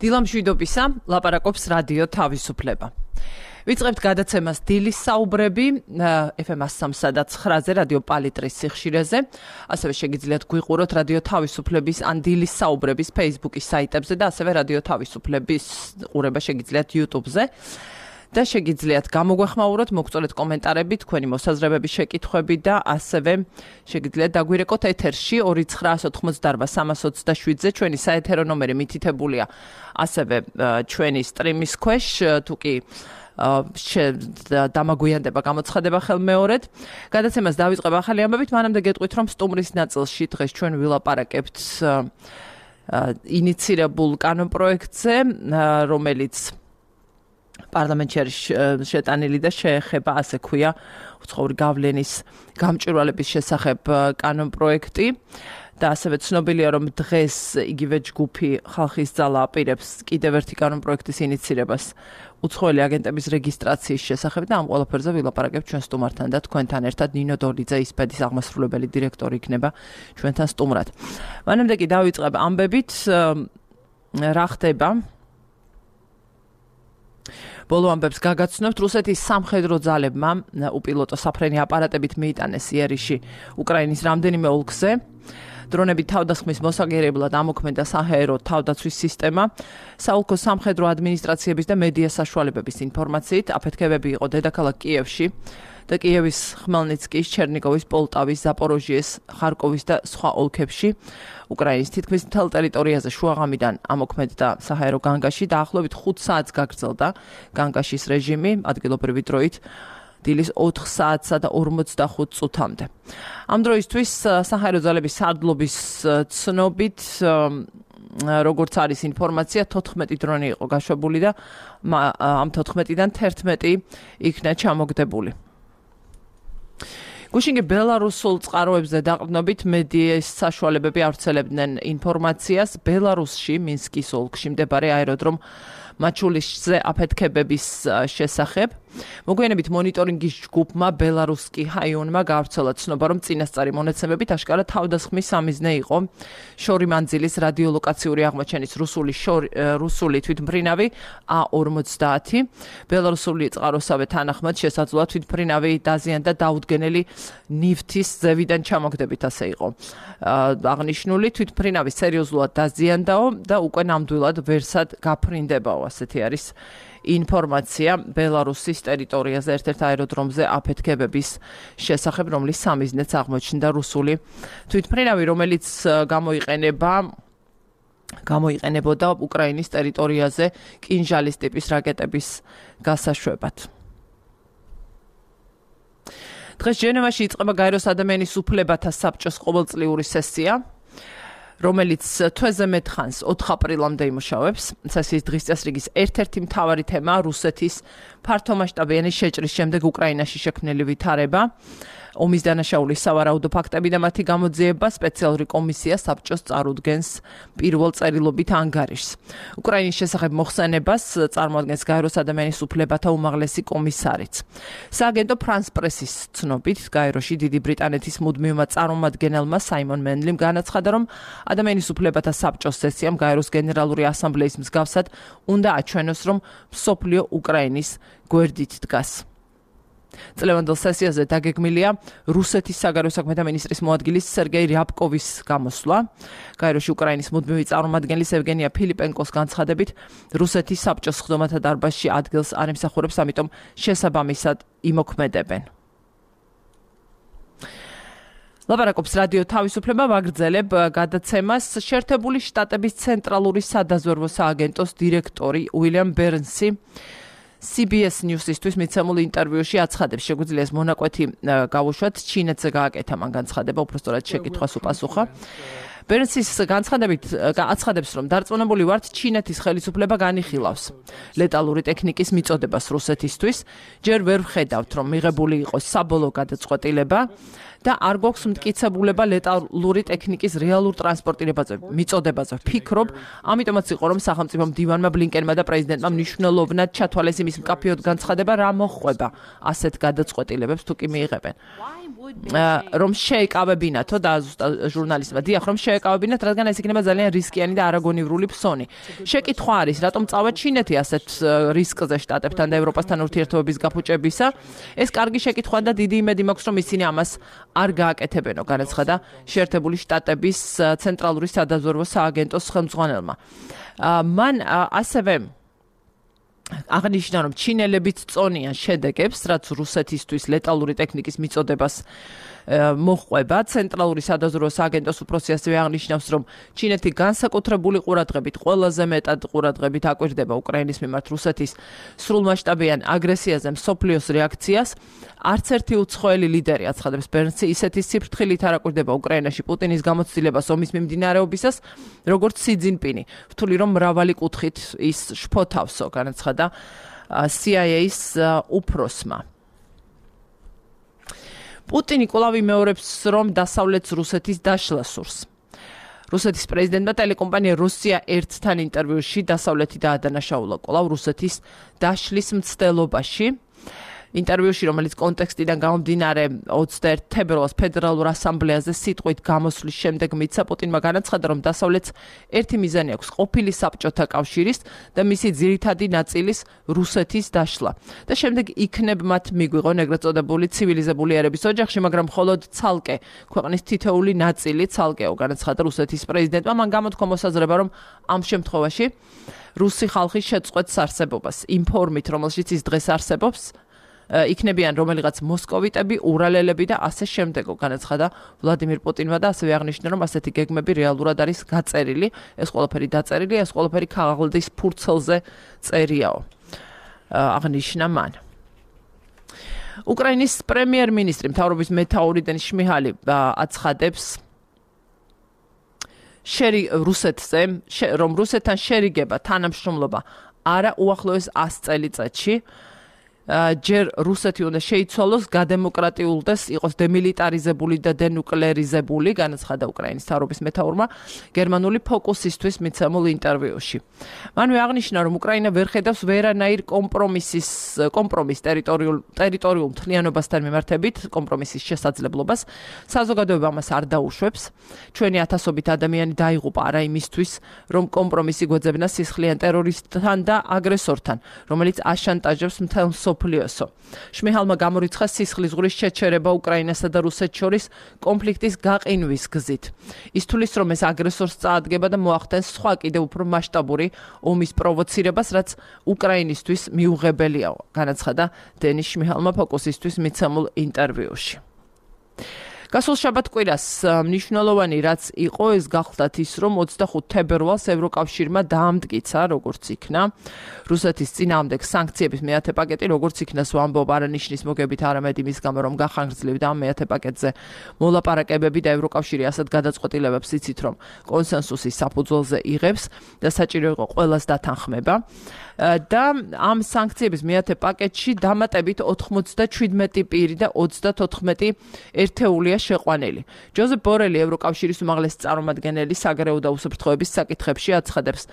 დილამშვიდობისა, ლაპარაკობს რადიო თავისუფლება. ვიწყებთ გადაცემას დილის საუბრები FM 103-ზე რადიო პალიტრის სიხშირეზე. ასევე შეგიძლიათ გვიყუროთ რადიო თავისუფლების ან დილის საუბრების Facebook-ის საიტებზე და ასევე რადიო თავისუფლების ყურება შეგიძლიათ YouTube-ზე. და შეგიძლიათ გამოგვეხმაუროთ, მოგწოლეთ კომენტარები, თქვენი მოსაზრებები, შეკითხვები და ასევე შეგიძლიათ დაგვირეკოთ ეთერში 2988327-ზე ჩვენი საეთერო ნომერი მითითებულია ასევე ჩვენი სტრიმის ქვეშ, თუ კი დამაგვიანდება გამოცხადება ხელმეორედ. გადაცემას დავიწყებ ახალი ამბებით, მანამდე გეტყვით, რომ სტუმრის ნაწილში დღეს ჩვენ ვილაპარაკებთ ინიცირებულ კანონპროექტზე, რომელიც პარლამენტში არის შეტანილი და შეეხება, ასე ქვია, უცხოური გავლენის გამჭვირვალების შესახებ კანონპროექტი. და ასევე ცნობილია, რომ დღეს იგივე ჯგუფი ხალხის ძალა აპირებს კიდევ ერთი კანონპროექტის ინიცირებას უცხოელი აგენტების რეგისტრაციის შესახებ და ამ ყველაფერზე ვილაპარაკებთ ჩვენ სტუმართან და თქვენთან ერთად. ნინო დორლიძე ისპედის აღმასრულებელი დირექტორი იქნება ჩვენთან სტუმრად. მანამდე კი დავიწყებ ამბებით, რა ხდება. ბოლო ამბებს გაგაცნობთ, რუსეთის სამხედრო ძალებმა უპილოტო საფრენი აპარატებით მიიტანეს იერიში უკრაინის რამდენიმე ოლქზე. დრონებით თავდასხმის მოსაგერებლად ამოქმედა საჰაერო თავდაცვის სისტემა. საოლქო სამხედრო ადმინისტრაციების და მედია საშუალებების ინფორმაციით, აფეთქებები იყო დედაქალაქ კიევში და კიევის, ხმელნიცკის, ჩერნიგოვის, პოლტავის, ზაპოროჟიეს, ხარკოვის და სხვა ოლქებში. უკრაინის თითქმის მთელ ტერიტორიაზე შუაღამიდან ამოქმედდა საჰაერო განგაში, დაახლოებით 5 საათს გაგრძელდა განგაშის რეჟიმი, ადგილობრივი დროით დილის 4 საათსა და 45 წუთამდე. ამ დროისთვის საჰაერო ძალების სარდლობის ცნობით, როგორც არის ინფორმაცია, 14 დრონი იყო გაშვებული და ამ 14-დან 11 იქნა ჩამოგდებული. გუშინგე ბელარუსულ წყაროებზე დაყრდნობით მედიის საშუალებები ავრცელებდნენ ინფორმაციას ბელარუსში, მინსკის ოლქში მდებარე აეროდრომ მაჩულიშზე აფეთქებების შესახებ. მოგვიანებით მონიტორინგის ჯგუფმა ბელარუსკი ჰაიონმა გაავრცელა ცნობა, რომ წინასწარი მონაცემებით აშკარა თავდასხმის სამიზნე იყო შორი მანძილის რადიოლოკაციური აღმოჩენის რუსული თვითმფრინავი A-50. ბელარუსული წყაროსავე თანახმად შესაძლოა თვითმფრინავი დაზიანდა დაუდგენელი ნივთის ზევიდან ჩამოგდებით, ასე იყო აღნიშნული. თვითმფრინავი სერიოზულად დაზიანდაო და უკვე ნამდვილად ვერსად გაფრინდებაო, ასეთი არის ინფორმაცია ბელარუსის ტერიტორიაზე ერთ-ერთ აეროდრომზე აფეთქებების შესახებ, რომლის სამიზნეც აღმოჩნდა რუსული თვითმფრინავი, რომელიც გამოიყენებოდა უკრაინის ტერიტორიაზე კინჟალის ტიპის რაკეტების გასაშვებად. დღეს ჟენევაში იწყება გაეროს ადამიანის უფლებათა საბჭოს ყოველწლიური სესია, რომელიც თვეზე მეტ ხანს 4 აპრილამდე იმუშავებს. სესიის დღის წესრიგის ერთ-ერთი მთავარი თემაა რუსეთის ფართომასშტაბიანი შეჭრის შემდეგ უკრაინაში შექმნილი ვითარება. ომის დანაშაულის სავარაუდო ფაქტები და მათი გამოძიება სპეციალური კომისია საბჭოს წარუდგენს პირველ წერილობით ანგარიშს. უკრაინის შესახებ მოხსენებას წარმოადგენს გაეროს ადამიანის უფლებათა უმაღლესი კომისარიც. სააგენტო ფრანს პრესის ცნობით, გაეროში დიდი ბრიტანეთის მუდმივმა წარმომადგენელმა საიმონ მენლიმ განაცხადა, რომ ადამიანის უფლებათა საბჭოს სესიამ გაეროს გენერალური ასამბლეის მსგავსად უნდა აჩვენოს, რომ მსოფლიო უკრაინის გვერდით დგას. წლევანდელ სესიაზე დაგეგმილია რუსეთის საგარეო საქმეთა მინისტრის მოადგილის სერგეი რიაბკოვის გამოსვლა. გაეროში უკრაინის მუდმივი წარმომადგენლის ევგენია ფილიპენკოს განცხადებით, რუსეთის საბჭოს ხდომათა დარბაზში ადგილს არ ემსახურებს, ამიტომ შესაბამისად იმოქმედებენ. ლაპარაკობს რადიო თავისუფლება, ვაგრძელებ გადაცემას. შეერთებული შტატების ცენტრალური სადაზვერვო სააგენტოს დირექტორი უილიამ ბერნსი CBS News-ისთვის მიცემულ ინტერვიუში აცხადებს, შეგვიძლია ეს მონაკვეთი გავუშვათ, ჩინეთზე გააკეთა მან განცხადება, უბრალოდ შეკითხვას უპასუხა. ბერნსის განცხადებით აცხადებს, რომ დარწმუნებული ვართ, ჩინეთის ხელისუფლება განიხილავს ლეტალური ტექნიკის მიწოდებას რუსეთისთვის. ჯერ ვერ ვხედავთ, რომ მიღებული იყოს საბოლოო გადაწყვეტილება და არ გვაქვს მტკიცებულება ლეტალური ტექნიკის რეალურ ტრანსპორტირებაზე, მიწოდებაზე. ვფიქრობ, ამიტომაც იყო, რომ სახელმწიფო მდივანმა ბლინკენმა და პრეზიდენტმა მნიშვნელოვნად ჩათვალეს იმის მკაფიოდ განცხადება, რა მოხვება ასეთ გადაწყვეტილებებს თუ კი მიიღებენ. რომ შეეკავებინათო და ჟურნალისტმა დიახ რომ შეეკავებინათ, რადგან ეს იქნება ძალიან რისკიანი და არაგონივრული ფსონი. შეკითხვა არის, რატომ წავა ჩინეთი ასეთ რისკზე შტატებთან და ევროპასთან ურთიერთობების გაფუჭებისა? ეს კარგი შეკითხვა და დიდი იმედი მაქვს, რომ ისინი ამას არ გააკეთებენო, განაცხადა შეერთებული შტატების ცენტრალური სადაზვერვო სააგენტოს ხელმძღვანელმა. მან ასევე აღნიშნა, რომ ჩინელებიც წონიან შედეგებს, რაც რუსეთისთვის ლეტალური ტექნიკის მიწოდებას მოჰყვება. ცენტრალური სადაზვერვო სააგენტოს უფროსი ასევე აღნიშნავს, რომ ჩინეთი განსაკუთრებული ყურადღებით, ყველაზე მეტად ყურადღებით აკვირდება უკრაინის მიმართ რუსეთის სრულმასშტაბიან აგრესიაზე მსოფლიოს რეაქციას. არც ერთი უცხოელი ლიდერი, აცხადებს ბერნსი, ისეთი სიფრთხილით არ აკვირდება უკრაინაში პუტინის გამოცდილებას ომის მიმდინარეობისას, როგორც სი ძინპინი. ვთვლი, რომ მრავალი კუთხით ის შფოთავსო, განაცხადა CIA-ის უფროსმა. პუტინი კვლავ იმეორებს, რომ დასავლეთს რუსეთის დაშლა სურს. რუსეთის პრეზიდენტმა ტელეკომპანია რუსია 1-თან ინტერვიუში დასავლეთი დაადანაშაულა კვლავ რუსეთის დაშლის მცდელობაში. ინტერვიუში, რომელიც კონტექსტიდან გამომდინარე 21 თებერვალს ფედერალურ ასამბლეაზე სიტყვით გამოსვლის შემდეგ მიცა, პუტინმა განაცხადა, რომ დასავლეთს ერთი მიზანი აქვს ყოფილი საბჭოთა კავშირის და მისი ძირითადი ნაწილის რუსეთის დაშლა. და შემდეგ იქნებ მათ მიგვიღონ ეგრეთ წოდებული ცივილიზებული ერების ოჯახში, მაგრამ მხოლოდ ცალკე ქვეყნის თითოეული ნაწილი ცალკეო, განაცხადა რუსეთის პრეზიდენტმა. მან გამოთქვა მოსაზრება, რომ ამ შემთხვევაში რუსი ხალხი შეწყვეტს არსებობას. იმ ფორმით, რომელშიც ის დღეს არსებობს, იქნებიან რომელიღაც მოსკოვიტები, ურალელები და ასე შემდეგო, განაცხადა ვლადიმირ პუტინმა და ასევე აღნიშნა, რომ ასეთი გეგმები რეალურად არის გაწერილი, ეს ყველაფერი დაწერილი, ეს ყველაფერი ქაღალდის ფურცელზე წერიაო. აღნიშნა მან. უკრაინის პრემიერ-მინისტრი მთავრობის მეთაური დენის შმიჰალი აცხადებს რუსეთზე, რომ რუსეთთან შერიგება, თანამშრომლობა არა უახლოეს 100 წელიწადში. ჯერ რუსეთი უნდა შეიცვალოს, გადემოკრატიულდეს, იყოს დემილიტარიზებული და დენუკლეარიზებული, განაცხადა უკრაინის მთავრობის მეთაურმა გერმანული ფოკუსისთვის მიცემულ ინტერვიუში. მანვე აღნიშნა, რომ უკრაინა ვერ ხედავს ვერანაირ კომპრომის ტერიტორიულ მთლიანობასთან მიმართებით, კომპრომისის შესაძლებლობას. საზოგადოება ამას არ დაუშვებს. ჩვენი ათასობით ადამიანი დაიღუპა არა იმისთვის, რომ კომპრომისი გვეძებნა სისხლიან ტერორისტთან და აგრესორთან, რომელიც აშანტაჟებს მთელ სოფლიოსო. შმიჰალმა გამორიცხა სისხლისღვრის შეჩერება უკრაინასა და რუსეთს შორის კონფლიქტის გაყინვის გზით. ის თulis, რომ ეს აგრესორს წაადგება და მოახდენს სხვა კიდევ უფრო მასშტაბური ომის პროვოცირებას, რაც უკრაინისთვის მიუღებელიაო, განაცხადა დენის შმიჰალმა ფოკუსისთვის მიცემულ ინტერვიუში. გასულ შაბათ-კვირას მნიშვნელოვანი რაც იყო, ეს გახლდათ ის, რომ 25 თებერვალს ევროკავშირმა დაამტკიცა, როგორც იქნა რუსეთის წინააღმდეგ სანქციების მეათე პაკეტი, როგორც იქნას ვამბობ არანიშნის მოგებით, არამედ იმის გამო, რომ გახანგრძლივდა ამ მეათე პაკეტზე მოლაპარაკებები და ევროკავშირი ასეთ გადაწყვეტილებებს იცით, რომ კონსენსუსის საფუძველზე იღებს და საჭირო იყო ყველას დათანხმება. და ამ სანქციების მეათე პაკეტში დამატებით 97 პირი და 34 ერთეულია შეყვანილი. ჯოზეფ ბორელი, ევროკავშირის უმაღლესი წარმომადგენელი საგარეო და უსაფრთხოების საკითხებში აცხადებს,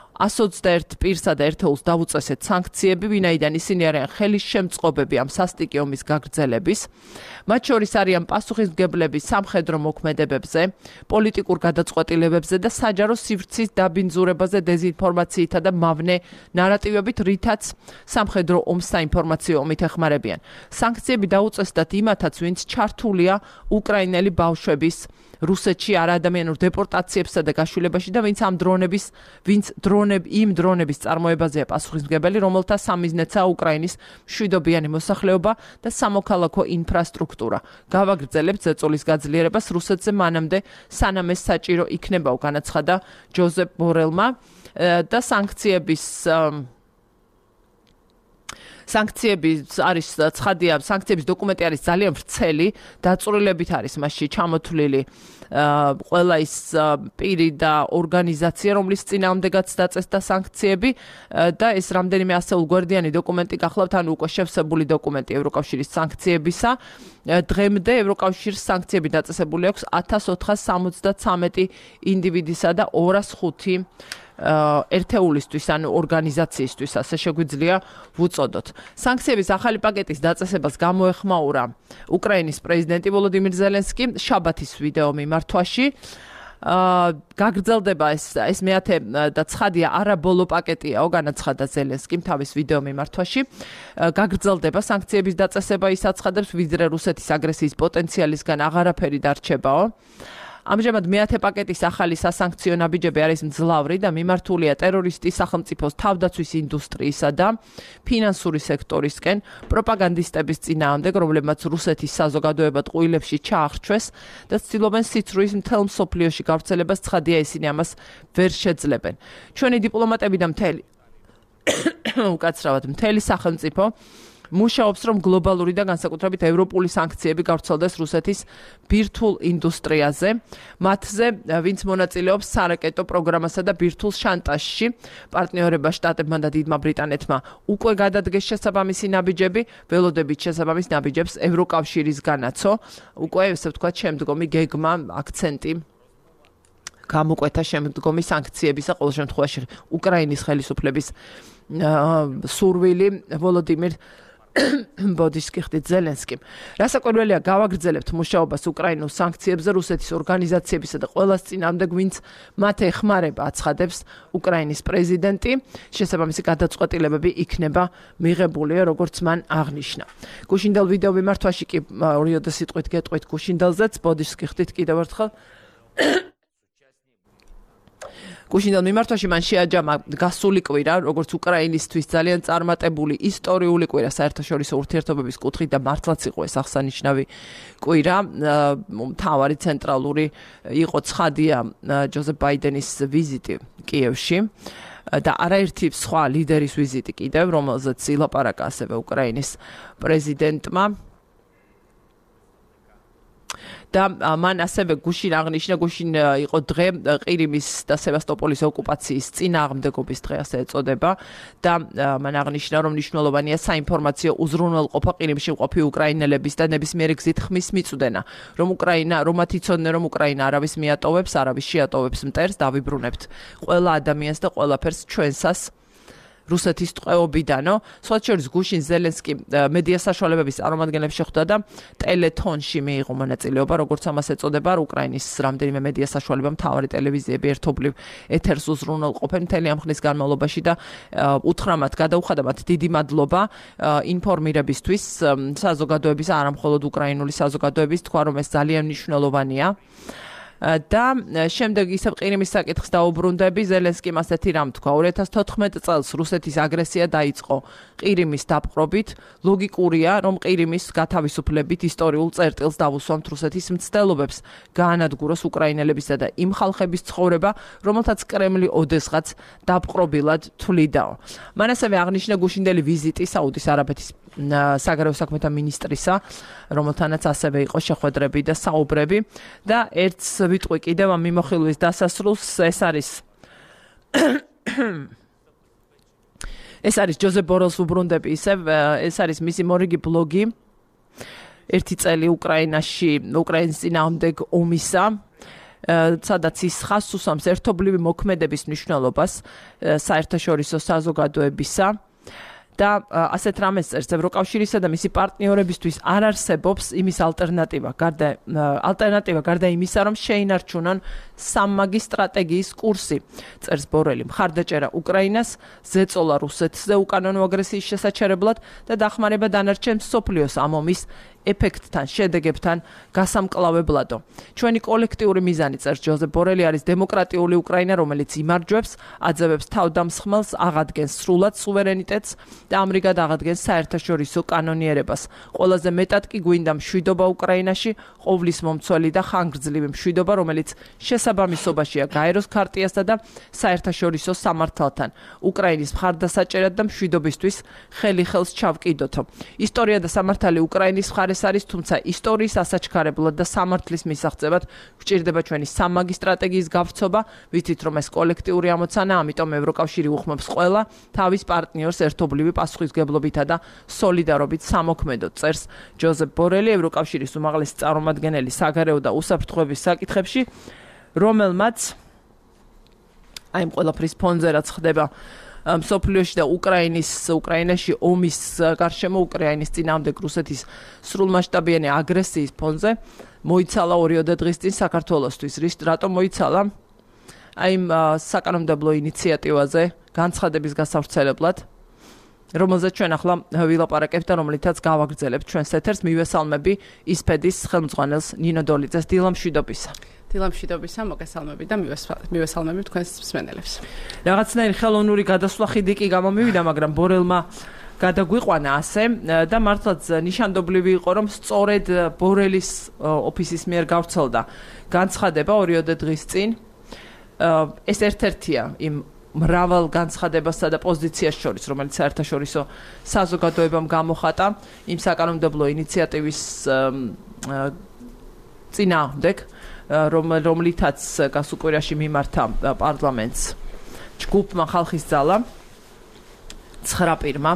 121 პირსა და ერთეულს დავუწესეთ სანქციები, ვინაიდან ისინი არიან ხელის შემწყობები ამ სასტიკი ომის გაგრძელების. მათ შორის არიან პასუხისმგებლები სამხედრო მოქმედებებზე, პოლიტიკურ გადაწყვეტილებებზე და საჯარო სივრცის დაბინძურებაზე დეზინფორმაციითა და მავნე ნარატივებით, რითაც სამხედრო ომს საინფორმაციო ომით ეხმარებიან. სანქციები დაუწესდათ იმათაც, ვინც ჩართულია უკრაინელი ბავშვების რუსეთში არაადამიანურ დეპორტაციებსა და გაშვილებაში და ვინც იმ დრონების წარმოებაზეა პასუხისმგებელი, რომელთა სამიზნეცაა უკრაინის მშვიდობიანი მოსახლეობა და სამოქალაქო ინფრასტრუქტურა. გავაგრძელებთ ზეწოლის გაძლიერებას რუსეთზე მანამდე, სანამ ეს საჭირო იქნებაო, განაცხადა ჯოზეფ ბორელმა და სანქციების არის ცხადია, სანქციების დოკუმენტი არის ძალიან ვრცელი, დაწვრილებით არის მასში ჩამოთვლილი ყველა ის პირი და ორგანიზაცია, რომლის წინააღმდეგაც დაწესდა სანქციები და ეს რამდენიმე ასეულგვერდიანი დოკუმენტი გახლავთ, ანუ უკვე შევსებული დოკუმენტი ევროკავშირის სანქციებისა. დღემდე ევროკავშირის სანქციები დაწესებული აქვს 1473 ინდივიდისა და 205 ერთეულისთვის ანუ ორგანიზაციისთვის ასე შეგვიძლია ვუწოდოთ. სანქციების ახალი პაკეტის დაწესებას გამოეხმაურა უკრაინის პრეზიდენტი ვოლოდიმირ ზელენსკი შაბათის ვიდეო მიმართვაში. გაგრძელდება ეს მეათე და ცხადია არა ბოლო პაკეტიაო განაცხადა ზელენსკიმ თავის ვიდეო მიმართვაში. გაგრძელდება სანქციების დაწესება ის აცხადებს ვიდრე რუსეთის აგრესიის პოტენციალისგან აღარაფერი დარჩებაო. ამჟამად მეათე პაკეტის ახალი სასანქციო ნაბიჯები არის მძლავრი და მიმართულია ტერორისტის სახელმწიფოს თავდაცვის ინდუსტრიისა და ფინანსური სექტორისკენ პროპაგანდისტების წინააღმდეგ, რომლებმაც რუსეთის საზოგადოებად ყურილებში ჩაახშვეს და ცდილობენ სიცრუის მთელ მსოფლიოში გავრცელებას, ცხადია ისინი ამას ვერ შეძლებენ. ჩვენი დიპლომატები და მთელი სახელმწიფო მუშაობს, რომ გლობალური და განსაკუთრებით ევროპული სანქციები გავრცელდეს რუსეთის ბირთვულ ინდუსტრიაზე, მათზე, ვინც მონაწილეობს სარაკეტო პროგრამასა და ბირთვულ შანტაჟში. პარტნიორება შტატებმა და დიდმა ბრიტანეთმა უკვე გადადგეს შესაბამისი ნაბიჯები, ველოდებით შესაბამის ნაბიჯებს ევროკავშირისგანაცო. უკვე ესე ვთქვათ, შემდგომი გეგმა, აქცენტი გამოკვეთა შემდგომი სანქციებისა, ყოველ შემთხვევაში უკრაინის ხელისუფლების სურვილი ვოლოდიმირ ბოდიშკი ხდით ზელენსკიმ. რასაკვირველია, გავაგრძელებთ მუშაობას უკრაინულ სანქციებზე რუსეთის ორგანიზაციებისა და ყველას წინააღმდეგ, ვინც მათ ეხმარება, აცხადებს უკრაინის პრეზიდენტი. შესაბამისი გადაწყვეტილებები იქნება მიღებული, როგორც მან აღნიშნა. გუშინდელ ვიდეო მიმართვაში კი ორიოდე სიტყვით გეტყვით გუშინდელზეც, ბოდიშკი ხდით კიდევ ერთხელ. გუშინდელ მიმართვაში მან შეაჯამა გასული კვირა, როგორც უკრაინისთვის ძალიან წარმატებული ისტორიული კვირა საერთაშორისო ურთიერთობების კუთხით და მართლაც იყო ეს აღსანიშნავი კვირა. მთავარი ცენტრალური იყო ცხადია ჯოზეფ ბაიდენის ვიზიტი კიევში და არაერთი სხვა ლიდერის ვიზიტი კიდევ, რომელზეც ილაპარაკა ასევე უკრაინის პრეზიდენტმა. და მან ასევე გუშინ აღნიშნა, გუშინ იყო დღე ყირიმის და სევასტოპოლის ოკუპაციის წინააღმდეგობის დღე ასე ეწოდება და მან აღნიშნა, რომ მნიშვნელოვანია საინფორმაციო უზრუნველყოფა ყირიმში მყოფი უკრაინელების და ნებისმიერი გზით ხმის მიწვდენა, რომ მათ იცოდნენ, რომ უკრაინა არავის მიატოვებს, არავის შეატოვებს მტერს, დავიბრუნებთ ყველა ადამიანს და ყველაფერს ჩვენსას რუსეთის ტყვეობიდანო. სხვა შორის გუშინ ზელენსკი მედია საშუალებების წარმომადგენლებს შეხვდა და ტელეთონში მიიღო მონაწილეობა, როგორც ამას ეწოდება, უკრაინის რამდენიმე მედია საშუალება მთავარი ტელევიზიები ერთობლივ ეთერს უზრუნველყოფენ მთელი ამ ხნის განმავლობაში და უთხრა მათ, გადაუხადა მათ დიდი მადლობა ინფორმირებისთვის საზოგადოების, არა მხოლოდ უკრაინული საზოგადოების, თქვა რომ ეს ძალიან მნიშვნელოვანია. და შემდეგ ისევ ყირიმის საკითხს დაუბრუნდები, ზელენსკიმ ასეთი რამ თქვა. 2014 წელს რუსეთის აგრესია დაიწყო ყირიმის დაპყრობით. ლოგიკურია, რომ ყირიმის გათავისუფლებით ისტორიულ წერტილს დავუსვამთ რუსეთის მცდელობებს, გაანადგუროს უკრაინელებისა და იმ ხალხების ცხოვრება, რომელთაც კრემლი ოდესღაც დაპყრობილად თვლიდაო. მან ასევე აღნიშნა გუშინდელი ვიზიტი საუდის არაბეთის საგარეო საქმეთა მინისტრისა, რომელთანაც ასევე იყო შეხვედრები და საუბრები და ერთს ვიტყვი კიდევ ამ მიმოხილვის დასასრულს, ეს არის ჯოზეფ ბორელს უბრუნდები ისევ, ეს არის მისი მორიგი ბლოგი, ერთი წელი უკრაინის წინააღმდეგ ომისა, სადაც ის ხაზს უსვამს ერთობლივი მოქმედების მნიშვნელობას საერთაშორისო საზოგადოებისა. და ასეთ რამეს წერს ევროკავშირისა და მისი პარტნიორებისთვის არ არსებობს იმის ალტერნატივა გარდა იმისა, რომ შეინარჩუნონ სამმაგი სტრატეგიის კურსი, წერს ბორელი. მხარდაჭერა უკრაინას, ზეწოლა რუსეთზე უკანონო აგრესიის შესაჩერებლად და დახმარება დანარჩენ მსოფლიოს ამ ომის ეფექტთან, შედეგებთან გასამკლავებლადო. ჩვენი კოლექტიური მიზანი, წერს ჯოზეფ ბორელი, არის დემოკრატიული უკრაინა, რომელიც იმარჯვებს, აძევებს თავდამსხმელს, აღადგენს სრულად სუვერენიტეტს და ამრიგად აღადგენს საერთაშორისო კანონიერებას. ყველაზე მეტად კი გვინდა მშვიდობა უკრაინაში, ყოვლის მომცველი და ხანგრძლივი მშვიდობა, რომელიც შესაბამისობაშია გაეროს ქარტიასთან და საერთაშორისო სამართალთან. უკრაინის მხარდასაჭერად და მშვიდობისთვის ხელი ხელს ჩავკიდოთო. ისტორია და სამართალი უკრაინის მხარეს არის, თუმცა ისტორიის ასაჩქარებლად და სამართლის მისაღწევად გვჭირდება ჩვენი სამმაგი სტრატეგიის გავრცობა, ვიცით რომ ეს კოლექტიური ამოცანა, ამიტომ ევროკავშირი უხმობს ყველა თავის პარტნიორს ერთობლივი პასუხისგებლობითა და სოლიდარობით სამოქმედოდ, წერს ჯოზეფ ბორელი, ევროკავშირის უმაღლესი წარმომადგენელი საგარეო და უსაფრთხოების საკითხებში, რომელმაც აი ამ ყველაფრის ფონზე რაც ხდება მსოფლიოში და უკრაინაში ომის გარშემო უკრაინის წინააღმდეგ რუსეთის სრულმასშტაბიანი აგრესიის ფონზე მოიცალა 2 დღის წინ საქართველოსთვის. რატომ მოიცალა? აი ამ საკანონმდებლო ინიციატივაზე განცხადების გასავრცელებლად, რომელზეც ჩვენ ახლა ვილაპარაკებთ და რომელითაც გავაგრძელებთ ჩვენს ეთერს, მივესალმები ისფედის ხელმძღვანელს ნინო დოლიძეს. დილამშვიდობისა. დილამშვიდობისა, მოგესალმები და მივესალმები თქვენს მსმენელებს. რაღაცნაირი ხელოვნური გადასვლა ხიდი კი გამომივიდა, მაგრამ ბორელმა გადაგვიყვანა ასე და მართლაც ნიშანდობლივი იყო, რომ სწორედ ბორელის ოფისის მიერ გავრცელდა განცხადება 2 დღის წინ. ეს ერთ-ერთია იმ მრავალ განცხადებასა და პოზიციას შორის, რომელიც საერთაშორისო საზოგადოებამ გამოხატა იმ საკანონმდებლო ინიციატივის წინააღმდეგ, რომლითაც გასულ კვირაში მიმართა პარლამენტს ჯგუფმა ხალხის ძალა 9 პირმა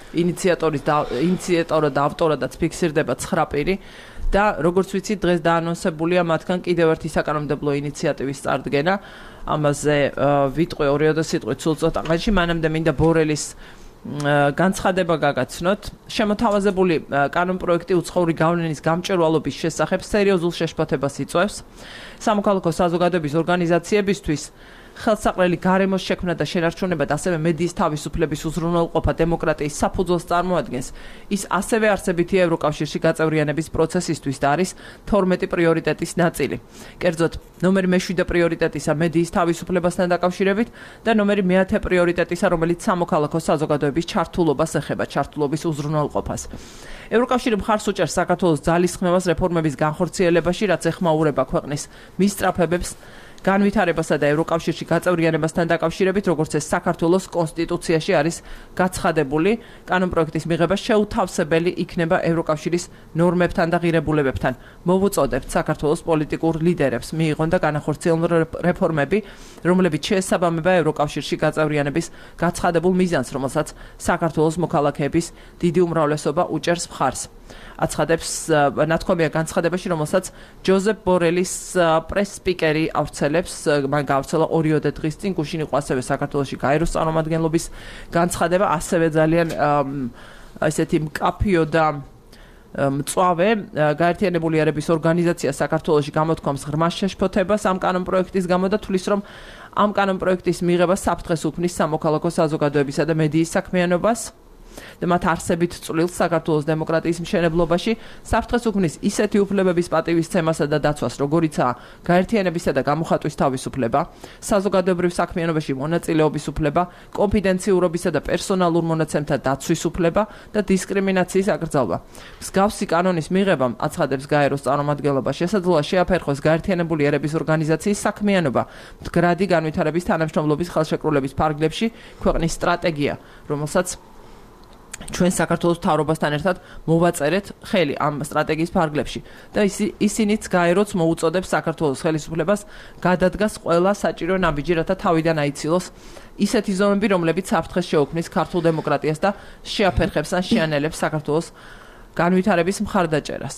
ინიციატორად და ავტორადაც ფიქსირდება 9 პირი და როგორც ვიცით დღეს დაანონსებულია მათგან კიდევ ერთი საკანონმდებლო ინიციატივის წარდგენა. ამაზე ვიტყვი 2 სიტყვით სულ წოტაღანში, მანამდე მინდა ბორელის განცხადება გაგაცნოთ. შემოთავაზებული კანონპროექტი უცხოური გავლენის გამჭვირვალობის შესახებ სერიოზულ შეშფოთებას იწვევს. სამოქალაქო საზოგადოების ორგანიზაციებისთვის ხელსაყრელი გარემოს შექმნა და შენარჩუნება და ასევე მედიის თავისუფლების უზრუნველყოფა დემოკრატიის საფუძველს წარმოადგენს. ის ასევე არსებითია ევროკავშირში გაწევრიანების პროცესისთვის და არის 12 პრიორიტეტის ნაწილი. კერძოდ, ნომერი მე-7 პრიორიტეტისა მედიის თავისუფლებასთან დაკავშირებით და ნომერი მე-10 პრიორიტეტისა, რომელიც სამოქალაქო საზოგადოების ჩართულობას ეხება, ჩართულობის უზრუნველყოფას. ევროკავშირი მხარს უჭერს საქართველოს ძალისხმევას რეფორმების განხორციელებაში, რაც ეხმაურება ქვეყნის მისწრაფებებს განვითარებასა და ევროკავშირში გაწევრიანებასთან დაკავშირებით, როგორც ეს საქართველოს კონსტიტუციაში არის გაცხადებული, კანონპროექტის მიღება შეუთავსებელი იქნება ევროკავშირის ნორმებთან და ღირებულებებთან. მოვუწოდებთ საქართველოს პოლიტიკურ ლიდერებს მიიღონ და განახორციელონ რეფორმები, რომლებიც შეესაბამება ევროკავშირში გაწევრიანების გაცხადებულ მიზანს, რომელსაც საქართველოს მოქალაქეების დიდი უმრავლესობა უჭერს მხარს. აცხადებს ნათქვამია განცხადებაში, რომელსაც ჯოზეფ ბორელის პრეს-სპიკერი ავრცელებს. მან გაავრცელა 2 დღის წინ, გუშინ იყო ასევე საქართველოში გაეროს წარმომადგენლობის განცხადება, ასევე ძალიან ესეთი მკაფიო და მწვავე გაერთიანებული ერების ორგანიზაცია საქართველოში გამოთქვამს ღრმა შეშფოთებას ამ კანონპროექტის გამო და თვლის, რომ ამ კანონპროექტის მიღება საფრთხეს უქმნის სამოქალაქო საზოგადოებისა და მედიის საქმიანობას და მათ არსებით წვლილს საქართველოს დემოკრატიის მშენებლობაში, საფრთხეს უქმნის ისეთი უფლებების პატივისცემასა და დაცვას, როგორიცაა გაერთიანებისა და გამოხატვის თავისუფლება, საზოგადოებრივ საქმიანობაში მონაწილეობის უფლება, კონფიდენციურობისა და პერსონალურ მონაცემთა დაცვის უფლება და დისკრიმინაციის აკრძალვა. მსგავსი კანონის მიღებამ, აცხადებს გაეროს წარმომადგენლობა, შესაძლოა შეაფერხოს გაერთიანებული ერების ორგანიზაციის საქმიანობა, მდგრადი განვითარების თანამშრომლობის ხელშეკრულების ფარგლებში ქვეყნის სტრატეგია, რომელსაც ჩვენ საქართველოს მთავრობასთან ერთად მოვაწერეთ ხელი ამ სტრატეგიის ფარგლებში და ისინიც გაეროც მოუწოდებს საქართველოს ხელისუფლებას გადადგას ყველა საჭირო ნაბიჯი, რათა თავიდან აიცილოს ისეთი ზომები, რომლებიც საფრთხეს შეუქმნის ქართულ დემოკრატიას და შეაფერხებს ან შეანელებს საქართველოს განვითარების მხარდაჭერას.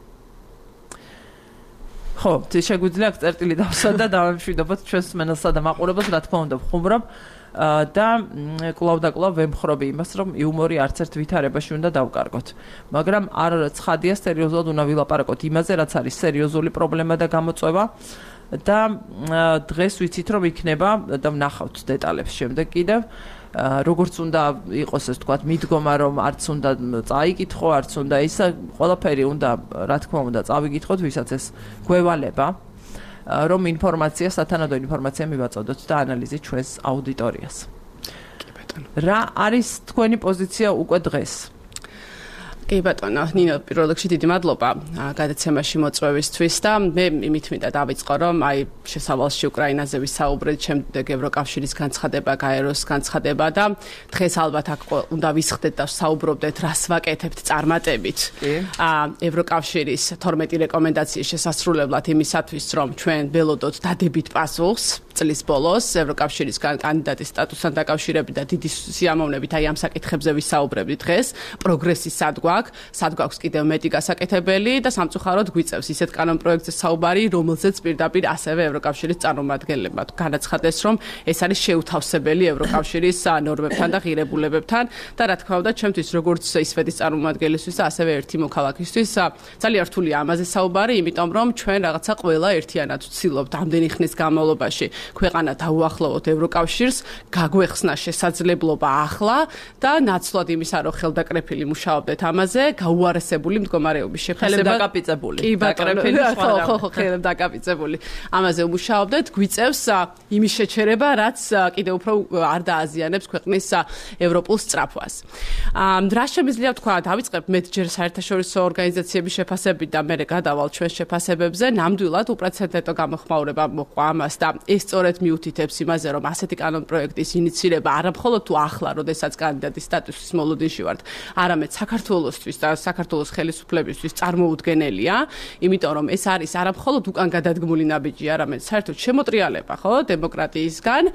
ხო, შეგვიძლია წერტილი დავსვა და დავემშვიდობოთ ჩვენს მსმენელსა და მაყურებელს, რა თქმა უნდა, ვხუმრობ და კლავ და კლავ ვემხრობი იმას, რომ იუმორი არც ერთ ვითარებაში უნდა დავკარგოთ. მაგრამ არ ცხადია, სერიოზულად უნდა ვილაპარაკოთ იმაზე, რაც არის სერიოზული პრობლემა და გამოწვევა და დღეს ვიცით, რომ იქნება და ვნახავთ დეტალებს შემდეგ კიდევ. როგორც უნდა იყოს ეს თქვათ მიდგომა, რომ არც უნდა წაიკითხო, არც უნდა ისა, ყველაფერი უნდა, რა თქმა უნდა, წავიკითხოთ, ვისაც ეს გვევალება. რომ ინფორმაცია, სათანადო ინფორმაცია მივაწოდოთ და ანალიზი ჩვენს აუდიტორიას. კი ბატონო. რა არის თქვენი პოზიცია უკვე დღეს? კი ბატონო, ნინო, პირველ რიგში დიდი მადლობა გადაცემაში მოწვევისთვის და მე იმით მინდა დავიწყო, რომ აი შესავალში უკრაინაზე ვისაუბრეთ, შემდეგ ევროკავშირის განცხადება, გაეროს განცხადება და დღეს ალბათ აქ უნდა ვისხდეთ და საუბრობდეთ, რას ვაკეთებთ წარმატებით. ევროკავშირის 12 რეკომენდაციის შესასრულებლად იმისათვის, რომ ჩვენ ველოდოთ დადებით პასუხს წლის ბოლოს ევროკავშირისგან კანდიდატის სტატუსთან დაკავშირებით და დიდი სიამოვნებით აი ამ საკითხებზე ვისაუბრებთ დღეს. პროგრესის სად გვაქვს კიდევ მეტი გასაკეთებელი და სამწუხაროდ გვიწევს ისეთ კანონ პროექტზე საუბარი, რომელზეც პირდაპირ ასევე ევროკავშირის წარმომადგენლებმა განაცხადეს, რომ ეს არის შეუთავსებელი ევროკავშირის ნორმებთან და ღირებულებებთან და რა თქმა უნდა, ჩემთვის როგორც ისვეთის წარმომადგენლისთვის და ასევე ერთი მოქალაქისთვის ძალიან რთულია ამაზე საუბარი, იმიტომ რომ ჩვენ რაღაცა ყველა ერთიანად ვცდილობთ ამდენი ხნის განმავლობაში ქვეყანა დაუახლოვოთ ევროკავშირს, გაგვეხსნა შესაძლებლობა ახლა და ნაცვლად იმისა, რომ ხელდაკრეფილი მუშაობდეთ ამაზე, გაუარესებული მდგომარეობის შეფასება დაკაპიწებული. კი ბატონო, ხო, ხელდაკაპიწებული. ამაზე მუშაობდეთ, გვიწევს იმის შეჩერება, რაც კიდევ უფრო არ დააზიანებს ქვეყნის ევროპულ სწრაფვას. რა შემიძლია თქვა, დავიწყებ მე ჯერ საერთაშორისო ორგანიზაციების შეფასებით და მე გადავალ ჩვენ შეფასებებზე, ნამდვილად უპრეცედენტო გამოხმაურება მოყვა ამას და ეს სწორედ მიუთითებს იმაზე, რომ ასეთი კანონ პროექტის ინიცირება არამხოლოდ თუ ახლა, როდესაც კანდიდატის სტატუსის მოლოდინში ვართ, არამედ საქართველოსთვის და საქართველოს ხელისუფლებისთვის წარმოუდგენელია, იმიტომ რომ ეს არის არამხოლოდ უკან გადადგმული ნაბიჯი, არამედ საერთოდ შემოტრიალება, ხო, დემოკრატიისგან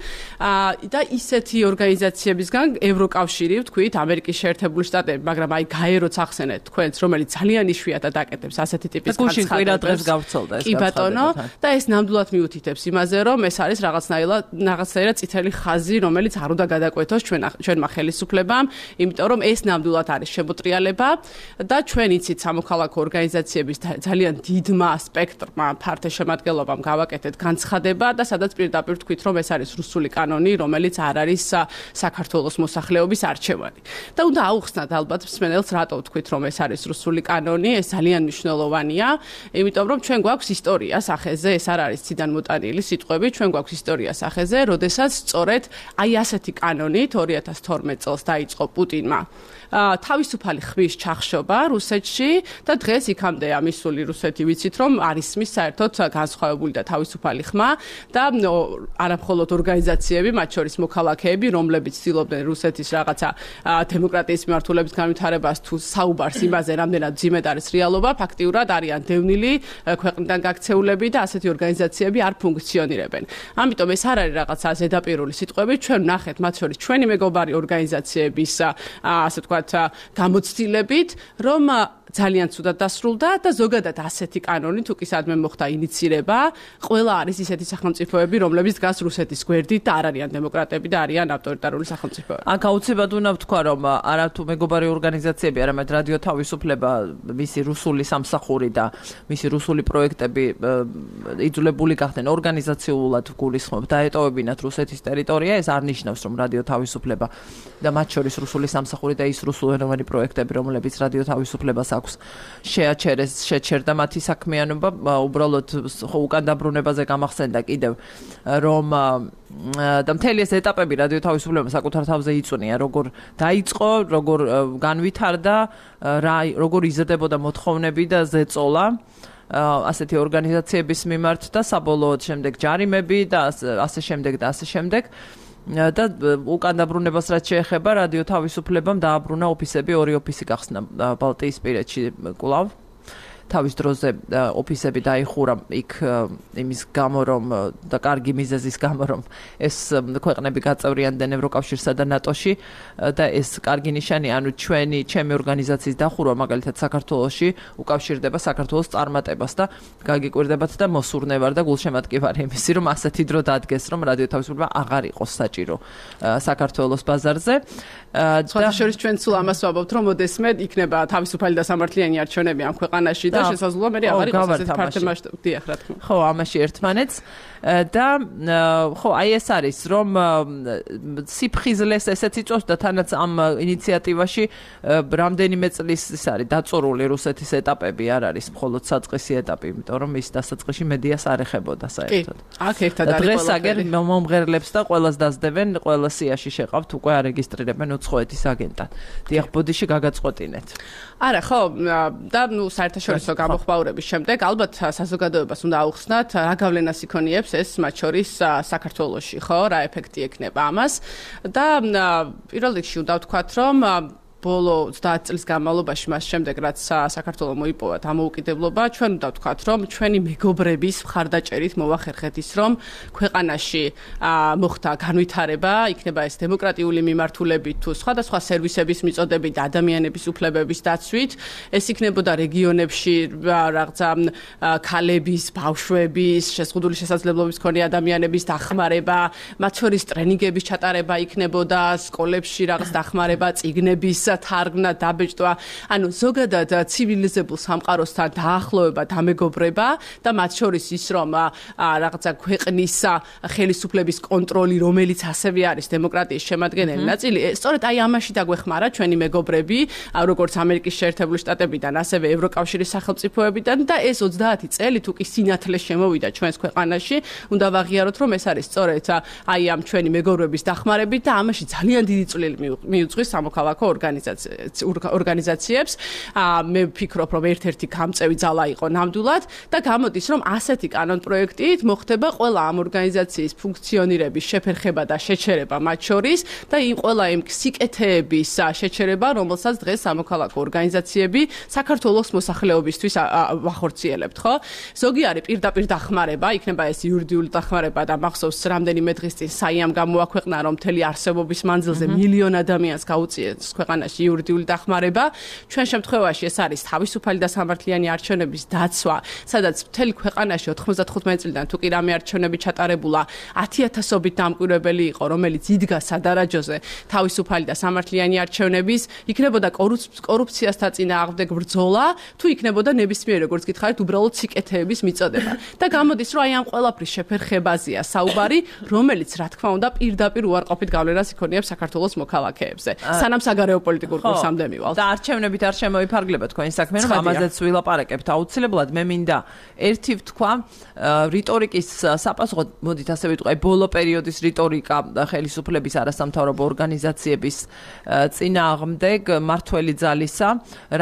და ისეთი ორგანიზაციებისგან, ევროკავშირი, ვთქვით, ამერიკის შეერთებული შტატები, მაგრამ აი გაეროც ახსენეთ თქვენს, რომელიც ძალიან იშვიათად აკეთებს ასეთი ტიპის განცხადებებს. დღეს გავრცელდა ეს. კი ბატონო, და ეს ნამდვილად მიუთითებს იმაზე, რომ ეს არის რაღაცნაირად წითელი ხაზი, რომელიც არ უნდა გადაკვეთოს ჩვენმა ხელისუფლებამ, იმიტომ რომ ეს ნამდვილად არის შემოტრიალება და ჩვენ იცით სამოქალაქო ორგანიზაციების ძალიან დიდმა სპექტრმა ფართე შემადგენლობამ გავაკეთეთ განცხადება და სადაც პირდაპირ თქვით, რომ ეს არის რუსული კანონი, რომელიც არ არის საქართველოს მოსახლეობის არჩევანი. და უნდა აუხსნათ ალბათ მსმენელს, რატო ვთქვით, რომ ეს არის რუსული კანონი, ეს ძალიან მნიშვნელოვანია, იმიტომ რომ ჩვენ გვაქვს ისტორია სახეზე, ეს არ არის ციდან მოტანილი სიტყვები, ჩვენ გვაქვს ისტორია სახეზე, როდესაც სწორედ აი ასეთი კანონით 2012 წელს დაიწყო პუტინმა თავისუფალი ხმის ჩახშობა რუსეთში და დღეს იქამდე ამისული რუსეთი ვიცით, რომ არის მის საერთოდ განსხვავებული და თავისუფალი ხმა და არამხოლოდ ორგანიზაციები, მათ შორის მოქალაქეები, რომლებიც ცდილობდნენ რუსეთის რაღაცა დემოკრატიის მიმართულების განვითარებას თუ საუბარს იმაზე, რამდენად ძიმედ არის რეალობა, ფაქტიურად არიან დევნილი ქვეყნიდან გაქცეულები და ასეთი ორგანიზაციები არ ფუნქციონირებენ. ამიტომ ეს არ არის რაღაცა ზედაპირული სიტყვები, ჩვენ ვნახეთ მათ შორის ჩვენი მეგობარი ორგანიზაციების ასე თქვა გამოცდილებით, რომ ძალიან ცუდად დასრულდა და ზოგადად ასეთი კანონი თუ კი სადმე მოხდა ინიცირება, ყველა არის ისეთი სახელმწიფოები, რომლებიც დგას რუსეთის გვერდით და არ არიან დემოკრატები და არიან ავტორიტარული სახელმწიფოები. აქ აუცილებლად უნდა ვთქვა, რომ არა თუ მეგობარი ორგანიზაციები, არამედ რადიო თავისუფლება, მისი რუსული სამსახური და მისი რუსული პროექტები იძულებული გახდნენ ორგანიზაციულად გულისხმობ დაეტოვებინათ რუსეთის ტერიტორია, ეს არ ნიშნავს, რომ რადიო თავისუფლება და მათ შორის რუსული სამსახური და ის რუსულენოვანი პროექტები, რომლებიც რადიო თავისუფლებას აქვს შეჩერდა მათი საქმიანობა, უბრალოდ უკან დაბრუნებაზე გამახსენდა კიდევ, რომ და მთელი ეს ეტაპები რადიო თავისუფლებამ საკუთარ თავზე იწვნია, როგორ დაიწყო, როგორ განვითარდა, როგორ იზრდებოდა მოთხოვნები და ზეწოლა ასეთი ორგანიზაციების მიმართ და საბოლოოდ შემდეგ ჯარიმები და ასე შემდეგ და უკან დაბრუნებას რაც შეეხება რადიო თავისუფლებამ დააბრუნა ოფისები, 2 ოფისი გახსნა ბალტიისპირეთში კვლავ. თავის დროზე ოფისები დაიხურა იქ იმის გამო, რომ და კარგი მიზეზის გამო, რომ ეს ქვეყნები გაწევრიანდნენ ევროკავშირსა და ნატოში და ეს კარგი ნიშანი, ანუ ჩემი ორგანიზაციის დახურვა მაგალითად საქართველოში უკავშირდება საქართველოს წარმატებას და გაგიკვირდებათ და მოსურნე ვარ და გულშემატკი ვარ იმისი, რომ ასეთი დრო დადგეს, რომ რადიო თავისუფლება აღარ იყოს საჭირო საქართველოს ბაზარზე. სხვა შორის ჩვენ სულ ამას ვაბობთ, რომ მოდესმე იქნება თავისუფალი და სამართლიანი არჩევნები ამ ქვეყანაში და შესაძლოა მე აღარ იყოს ასეთი ფართო მასშტაბი, დიახ, რა თქმა უნდა. ხო, ამაში ერთმანეთს და ხო, აი ეს არის, რომ სიფხიზლეს ესეც იწვევს და თანაც ამ ინიციატივაში რამდენიმე წლის ის არის დაწურული რუსეთის ეტაპები, არ არის მხოლოდ საწყისი ეტაპი, იმიტომ რომ ის დასაწყისში მედიას არ ეხებოდა საერთოდ. აქ ერთად არის დღეს აგერ მომღერლებს და ყველას დასდებენ, ყველა სიაში შეყავთ, უკვე არეგისტრირებენ უცხოეთის აგენტად. დიახ, ბოდიში გაგაწყვეტინეთ. არა, ხო, და საერთაშორისო გამოხმაურების შემდეგ ალბათ საზოგადოებას უნდა აუხსნათ, რა გავლენას იქონიებს ეს მათ შორის საქართველოში, ხო, რა ეფექტი ექნება ამას და პირველ რიგში უნდა ვთქვათ, რომ ბოლო 30 წლის განმავლობაში მას შემდეგ რაც საქართველოს მოიპოვა დამოუკიდებლობა ჩვენ უნდა ვთქვათ რომ ჩვენი მეგობრების მხარდაჭერით მოვახერხეთ ის რომ ქვეყანაში მოხდა განვითარება იქნება ეს დემოკრატიული მიმართულებით თუ სხვადასხვა სერვისების მიწოდებით ადამიანების უფლებების დაცვით ეს იქნებოდა რეგიონებში რაღაცა ქალების ბავშვების შეზღუდული შესაძლებლობების მქონე ადამიანების დახმარება მათ შორის ტრენინგების ჩატარება იქნებოდა სკოლებში რაღაც დახმარება წიგნების თარგმნა დაბეჭდვა ანუ ზოგადად ცივილიზებულ სამყაროსთან დაახლოება დამეგობრება და მათ შორის ის რომ რაღაცა ქვეყნის ხელისუფლების კონტროლი რომელიც ასევე არის დემოკრატიის შემადგენელი ნაწილი სწორედ აი ამაში დაგვეხმარა ჩვენი მეგობრები როგორც ამერიკის შეერთებული შტატებიდან ასევე ევროკავშირის სახელმწიფოებიდან და ეს 30 წელი თუ კი სინათლე შემოვიდა ჩვენს ქვეყანაში უნდა ვაღიაროთ რომ ეს არის სწორედ აი ამ ჩვენი მეგობრების დახმარებით და ამაში ძალიან დიდი წვლილი მიუძღვის სამოქალაქო ორგანიზაციებს მე ვფიქრობ რომ ერთ-ერთი გამწევი ძალა იყო ნამდვილად და გამოდის რომ ასეთი კანონპროექტით მოხდება ყველა ამ ორგანიზაციის ფუნქციონირების შეფერხება და შეჩერება მათ შორის და იმ ყველა იმ სიკეთეების შეჩერება რომელსაც დღეს სამოქალაქო ორგანიზაციები საქართველოს მოსახლეობისთვის ვახორციელებთ ხო ზოგი არის პირდაპირ დახმარება იქნება ეს იურიდიული დახმარება და მახსოვს რამდენიმე დღის წინ საიამ გამოაქვეყნა რომ მთელი არსებობის მანძილზე მილიონ ადამიანს გაუწიეს ქვეყანაში იურიდიული დახმარება ჩვენ შემთხვევაში ეს არის თავისუფალი და სამართლიანი არჩევნების დაცვა სადაც მთელი ქვეყანაში 95 წლიდან თუ კი რამე არჩევნები ჩატარებულა 10,000-ობით დამკვირვებელი იყო რომელიც იდგა სადარაჯოზე თავისუფალი და სამართლიანი არჩევნების იქნებოდა კორუფციასთან წინააღმდეგ ბრძოლა თუ იქნებოდა ნებისმიერ როგორც გითხარით უბრალოდ სიკეთეების მიწოდება და გამოდის რომ აი ამ ყველაფრის შეფერხებაზეა საუბარი რომელიც რა თქმა უნდა პირდაპირ უარყოფით გავლენას იქონიებს საქართველოს მოქალაქეებზე სანამ საგარეო პოლიტიკურ კურსამდე მივალთ და არჩევნებით არ შემოიფარგლება თქვენი საქმე რომ ამაზეც ვილაპარაკებთ აუცილებლად მე მინდა ერთი ვთქვა რიტორიკის საპასუხოდ მოდით ასე ვიტყვი ბოლო პერიოდის რიტორიკა ხელისუფლების არასამთავრობო ორგანიზაციების წინააღმდეგ მართველი ძალისა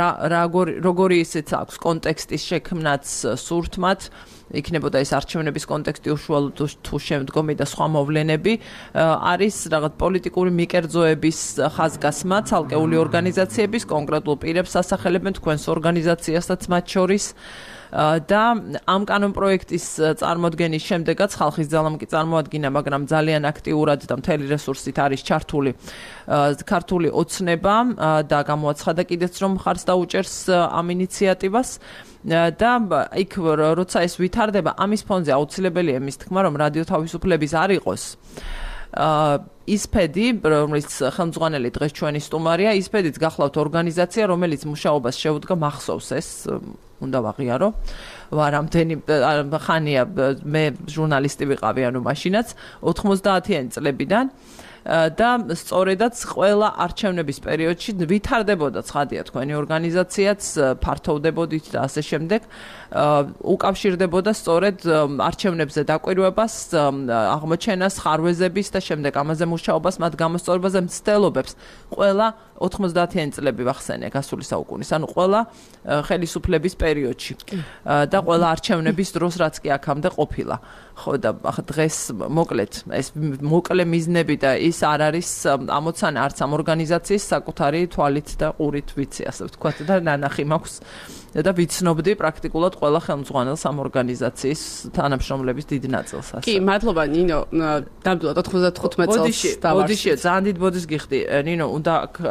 როგორი ისიც აქვს კონტექსტის შექმნაც სურთმათ იქნებოდა ეს არჩევნების კონტექსტი უშუალოდ თუ შემდგომი და სხვა მოვლენები არის რაღაც პოლიტიკური მიკერძოების ხაზგასმა ცალკეული ორგანიზაციების კონკრეტულ პირებს ასახელებენ თქვენს ორგანიზაციასაც მათ შორის და ამ კანონპროექტის წარმოდგენის შემდეგაც ხალხის ძალამ კი წარმოადგინა, მაგრამ ძალიან აქტიურად და მთელი რესურსით არის ჩართული ქართული ოცნება და გამოაცხადა კიდეც რომ მხარს დაუჭერს ამ ინიციატივას და იქ როცა ეს ვითარდება ამის ფონზე აუცილებელია მის თქმა რომ რადიო თავისუფლების არ იყოს ისფედი რომელიც ხელმძღვანელი დღეს ჩვენი სტუმარია ისფედიც გახლავთ ორგანიზაცია რომელიც მუშაობას შეუდგა მახსოვს ეს უნდა ვაღიარო ვარამდენი ხანია მე ჟურნალისტი ვიყავი ანუ მაშინაც 90-იანი წლებიდან და სწორედაც ყველა არჩევნების პერიოდში ვითარდებოდა ცხადია თქვენი ორგანიზაციაც ფართოვდებოდით და ასე შემდეგ უკავშირდებოდა სწორედ არჩევნებზე დაკვირვებას აღმოჩენას ხარვეზების და შემდეგ ამაზე მუშაობას მათ გამოსწორებაზე მცდელობებს ყველა 90-იანი წლები ვახსენე გასული საუკუნის ანუ ყველა ხელისუფლების პერიოდში და ყველა არჩევნების დროს რაც კი აქამდე ყოფილა ხო და დღეს მოკლედ ეს მოკლე მიზნები და ის არ არის ამოცანა არც ამ ორგანიზაციის საკუთარი თვალით და ყურით ვიცი ასე ვთქვათ და ნანახი მაქვს და ვიცნობდი პრაქტიკულად ყველა ხელმძღვანელს ამ ორგანიზაციის თანამშრომლების დიდ ნაწილს ასე. კი, მადლობა ნინო, ნამდვილად 95 წელს ბოდიში, ძალიან დიდ ბოდის გიხდი. ნინო, უნდა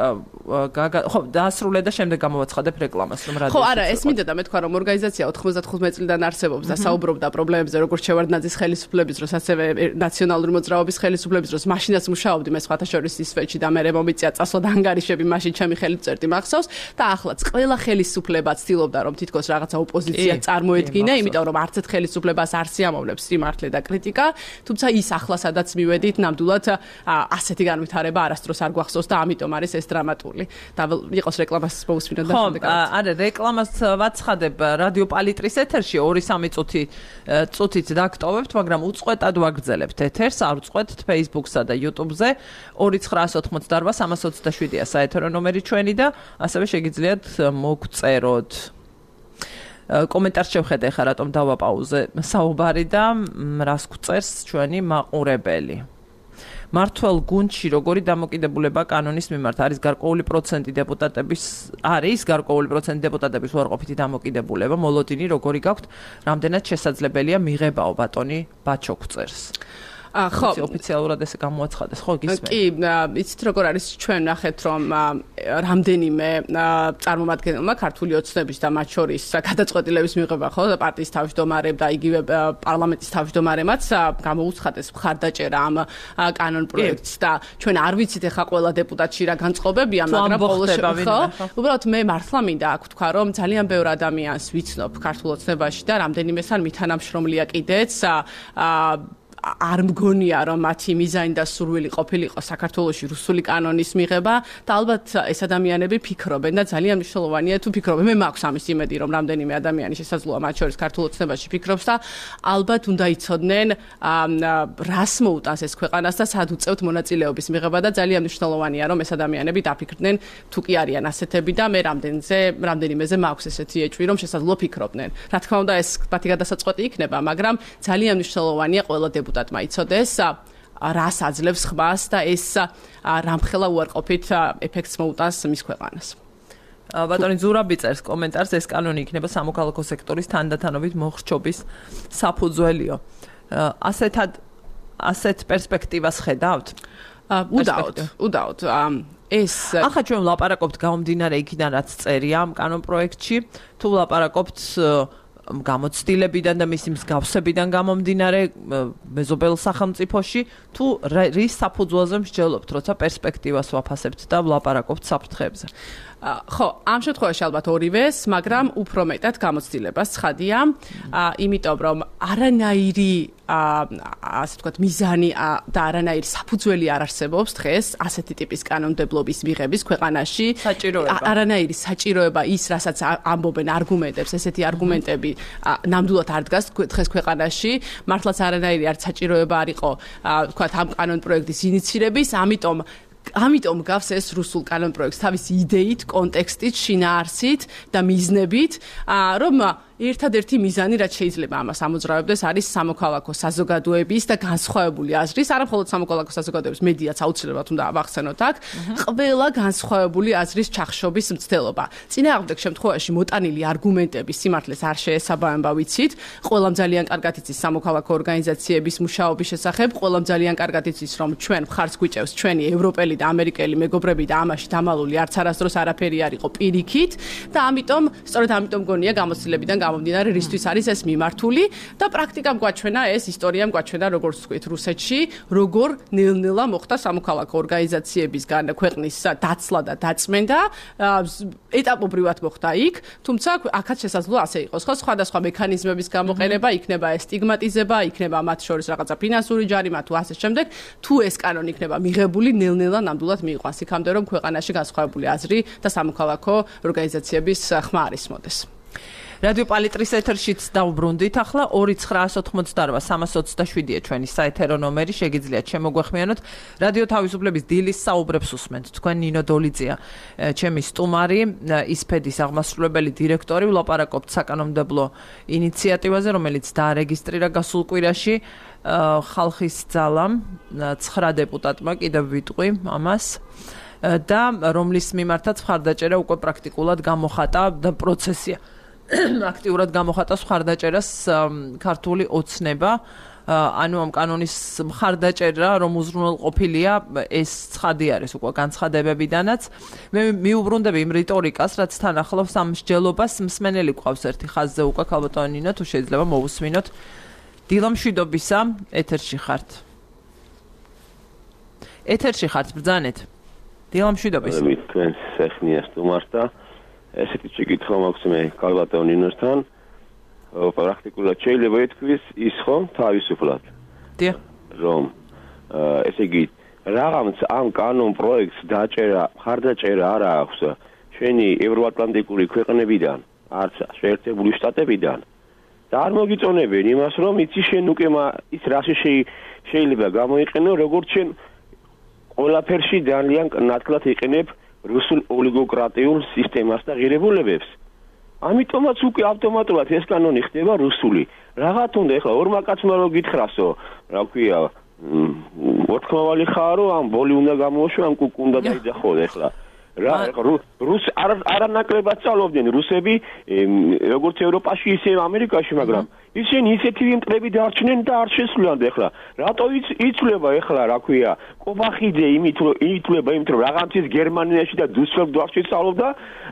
ხო, დაასრულე და შემდეგ გამოვაცხადებ რეკლამას, რომ რადიო. ხო, არა, ეს მინდა და მე თქვა რომ ორგანიზაცია 95 წლიდან არსებობს და საუბრობდა პრობლემებზე, როგორც შევარდნაძის ხელისუფლების დროს, ასევე ნაციონალური მოძრაობის ხელისუფლების დროს, მაშინაც მუშაობდი მე სხვათა შორის ისვეთში და მე მომიწია წასვლა და ანგარიშები, მაშინ ჩემი ხელით წერდი მახსოვს და ახლაც ყველა ხელისუფლება ცდილობდა რომ თითქოს რაღაცა ოპოზიცია წარმოედგინა, იმიტომ რომ არც ერთ ხელისუფლებას არ სიამოვნებს სიმართლე და კრიტიკა, თუმცა ის ახლა სადაც მივედით, ნამდვილად ასეთი განვითარება არასდროს არ გვახსოვს და ამიტომ არის ეს დრამატული. და იყოს რეკლამას მოусმინოთ და შემდეგ. არა, რეკლამას ვაცხადებ რადიო პალიტრის ეთერში 2-3 წუთით დაგტოვებთ, მაგრამ უწყვეტად ვაგრძელებთ ეთერს, არ უწყვეტთ Facebook-სა და YouTube-ზე 2988-327-ია საეთერო ნომერი ჩვენი და ასევე შეგიძლიათ მოგწეროთ. კომენტარს შევხედე ხა რატომ დავაპაუზე საუბარი და რას გვწერს ჩვენი მაყურებელი. მართველ გუნდში როგორი დამოკიდებულება კანონის მიმართ არის გარკვეული პროცენტი დეპუტატების უარყოფითი დამოკიდებულება მოლოდინი როგორი გაქვთ რამდენად შესაძლებელია მიღებაო ბატონი ბაჩოქწერს ხო ოფიციალურად ესე გამოაცხადეს ხო გისმენთ კი იცით როგორ არის ჩვენ ნახეთ რომ რამდენიმე წარმომადგენელმა ქართული ოცნების და მათ შორის გადაწყვეტილების მიღება ხო პარტიის თავმჯდომარემ და იგივე პარლამენტის თავმჯდომარემაც გამოუცხადეს მხარდაჭერა ამ კანონ პროექტს და ჩვენ არ ვიცით ეხა ყველა დეპუტატში რა განწყობებია მაგრამ უბრალოდ მე მართლა მინდა აქ ვთქვა რომ ძალიან ბევრ ადამიანს ვიცნობ ქართულ ოცნებაში და რამდენიმესთან მითანამშრომლია კიდეც არ მგონია რომ მათი მიზანი და სურვილი ყოფილიყო საქართველოში რუსული კანონის მიღება და ალბათ ეს ადამიანები ფიქრობენ და ძალიან მნიშვნელოვანია თუ ფიქრობენ მე მაქვს ამის იმედი რომ რამდენიმე ადამიანი შესაძლოა მათ შორის ქართულ ოცნებაში ფიქრობს და ალბათ უნდა იცოდნენ რას მოუტანს ეს ქვეყანას და სად უწევთ მონაწილეობის მიღება და ძალიან მნიშვნელოვანია რომ ეს ადამიანები დაფიქრდნენ თუ კი არიან ასეთები და მე რამდენიმეზე მაქვს ესეთი ეჭვი რომ შესაძლოა ფიქრობდნენ რა თქმა უნდა ეს მათი გადასაწყვეტი იქნება მაგრამ ძალიან მნიშვნელოვანია ყველა დეპუტატმა იცოდეს რას აძლევს ხმას და ეს რამხელა უარყოფით ეფექტს მოუტანს მის ქვეყანას. ბატონი ზურაბი წერს კომენტარს ეს კანონი იქნება სამოქალაქო სექტორის თანდათანობით მოხრჩობის საფუძველიო. ასეთ პერსპექტივას ხედავთ? უდაოდ. ეს ახლა ჩვენ ვლაპარაკობთ გამომდინარე იქიდან რაც წერია ამ კანონ პროექტში თუ ვლაპარაკობთ გამოცდილებიდან და მისი მსგავსებიდან გამომდინარე მეზობელ სახელმწიფოში თუ რის საფუძველზე მსჯელობთ როცა პერსპექტივას ვაფასებთ და ვლაპარაკობთ საფრთხეებზე ხო ამ შემთხვევაში ალბათ ორივეს მაგრამ უფრო მეტად გამოცდილებას ცხადია იმიტომ რომ არანაირი ასე ვთქვათ მიზანი და არანაირი საფუძველი არ არსებობს დღეს ასეთი ტიპის კანონმდებლობის მიღების ქვეყანაში არანაირი საჭიროება ის რასაც ამბობენ არგუმენტებს ესეთი არგუმენტები ნამდვილად არ დგას დღეს ქვეყანაში მართლაც არანაირი არ საჭიროება არ იყო ვთქვათ ამ კანონ პროექტის ინიცირების ამიტომ გავს ეს რუსულ კანონ პროექტს თავისი იდეით, კონტექსტით, შინაარსით და მიზნებით, რომ ერთადერთი მიზანი რაც შეიძლება ამას ამოძრავებდეს არის სამოქალაქო საზოგადოების და განსხვავებული აზრის, არა მხოლოდ სამოქალაქო საზოგადოების მედიაც აუცილებლად უნდა ავახსენოთ აქ, ყველა განსხვავებული აზრის ჩახშობის მცდელობა. წინააღმდეგ შემთხვევაში მოტანილი არგუმენტები სიმართლეს არ შეესაბამება ვიცით, ყველამ ძალიან კარგად იცის სამოქალაქო ორგანიზაციების მუშაობის შესახებ, ყველამ ძალიან კარგად იცის რომ ჩვენ მხარს გვიჭევს ჩვენი ევროპელი და ამერიკელი მეგობრები და ამაში დამალული არც არასდროს არაფერი არ იყო პირიქით და სწორედ ამიტომ გონია გამოცდილებიდან გამომდინარე რისთვის არის ეს მიმართული და პრაქტიკამ გვაჩვენა ეს ისტორიამ გვაჩვენა როგორც ვთქვით რუსეთში როგორ ნელ-ნელა მოხდა სამოქალაქო ორგანიზაციებისგან ქვეყნის დაცლა და დაწმენდა ეტაპობრივად მოხდა იქ თუმცა აქაც შესაძლოა ასე იყოს ხო სხვადასხვა მექანიზმების გამოყენება იქნება ეს სტიგმატიზება იქნება მათ შორის რაღაცა ფინანსური ჯარიმა თუ ასე შემდეგ თუ ეს კანონი იქნება მიღებული ნელ-ნელა ნამდვილად მიიყვანს იქამდე რომ ქვეყანაში განსხვავებული აზრი და სამოქალაქო ორგანიზაციების ხმა არ ისმოდეს. რადიო პალიტრის ეთერშიც დავბრუნდით ახლა 2988327-ია ჩვენი საეთერო ნომერი შეგიძლიათ შემოგვეხმიანოთ რადიო თავისუფლების დილის საუბრებს უსმენთ თქვენ ნინო დოლიძეა ჩემი სტუმარი ისფედის აღმასრულებელი დირექტორი ვლაპარაკობთ საკანონმდებლო ინიციატივაზე რომელიც დაარეგისტრირა გასულ კვირაში ხალხის ძალამ 9 დეპუტატმა კიდევ ვიტყვი ამას და რომლის მიმართაც მხარდაჭერა უკვე პრაქტიკულად გამოხატა და პროცესია აქტიურად გამოხატავს მხარდაჭერას ქართული ოცნება ანუ ამ კანონის მხარდაჭერა რომ უზრუნველყოფილია ეს ცხადი არის უკვე განცხადებებიდანაც მე მიუბრუნდები იმ რიტორიკას რაც თან ახლავს ამ მსჯელობას მსმენელი ყავს ერთი ხაზზე უკვე ქალბატონო ნინო თუ შეიძლება მოვუსმინოთ დილა მშვიდობისა ეთერში ხართ ბრძანეთ დილა მშვიდობისა მე თქვენ სეხნია სტუმართა ესეთი შეკითხვა მაქვს მე ქალბატონ ნინოსთან პრაქტიკულად შეიძლება ითქვას ის ხო თავისუფლად რომ ესე იგი რაღაც ამ კანონ პროექტს მხარდაჭერა არ აქვს ჩვენი ევროატლანტიკური ქვეყნებიდან არც შეერთებული შტატებიდან და არ მოგიწონებენ იმას რომ იცი შენ უკვე ის რაში შეიძლება გამოიყენო როგორც შენ ყველაფერში ძალიან ნათლად იყენებ რუსულ ოლიგოკრატიულ სისტემას და ღირებულებებს. ამიტომაც უკვე ავტომატურად ეს კანონი ხდება რუსული. რაღაც უნდა ეხლა ორმა კაცმა რო გითხრასო, რა ქვია, მოთხოვალი ხარ რომ ამ ბოლი უნდა გამოუშვა ამ კუკუ უნდა დაიძახო ეხლა რა რუს არანაკლებად სწავლობდნენ რუსები როგორც ევროპაში ისე ამერიკაში მაგრამ ისინი ისეთი მტრები დარჩნენ და არ შესულან ეხლა რატო იცვლება ეხლა რა ქვია კობახიძე იმით რომ რაღაცის გერმანიაში და დუსელდორფში სწავლობდა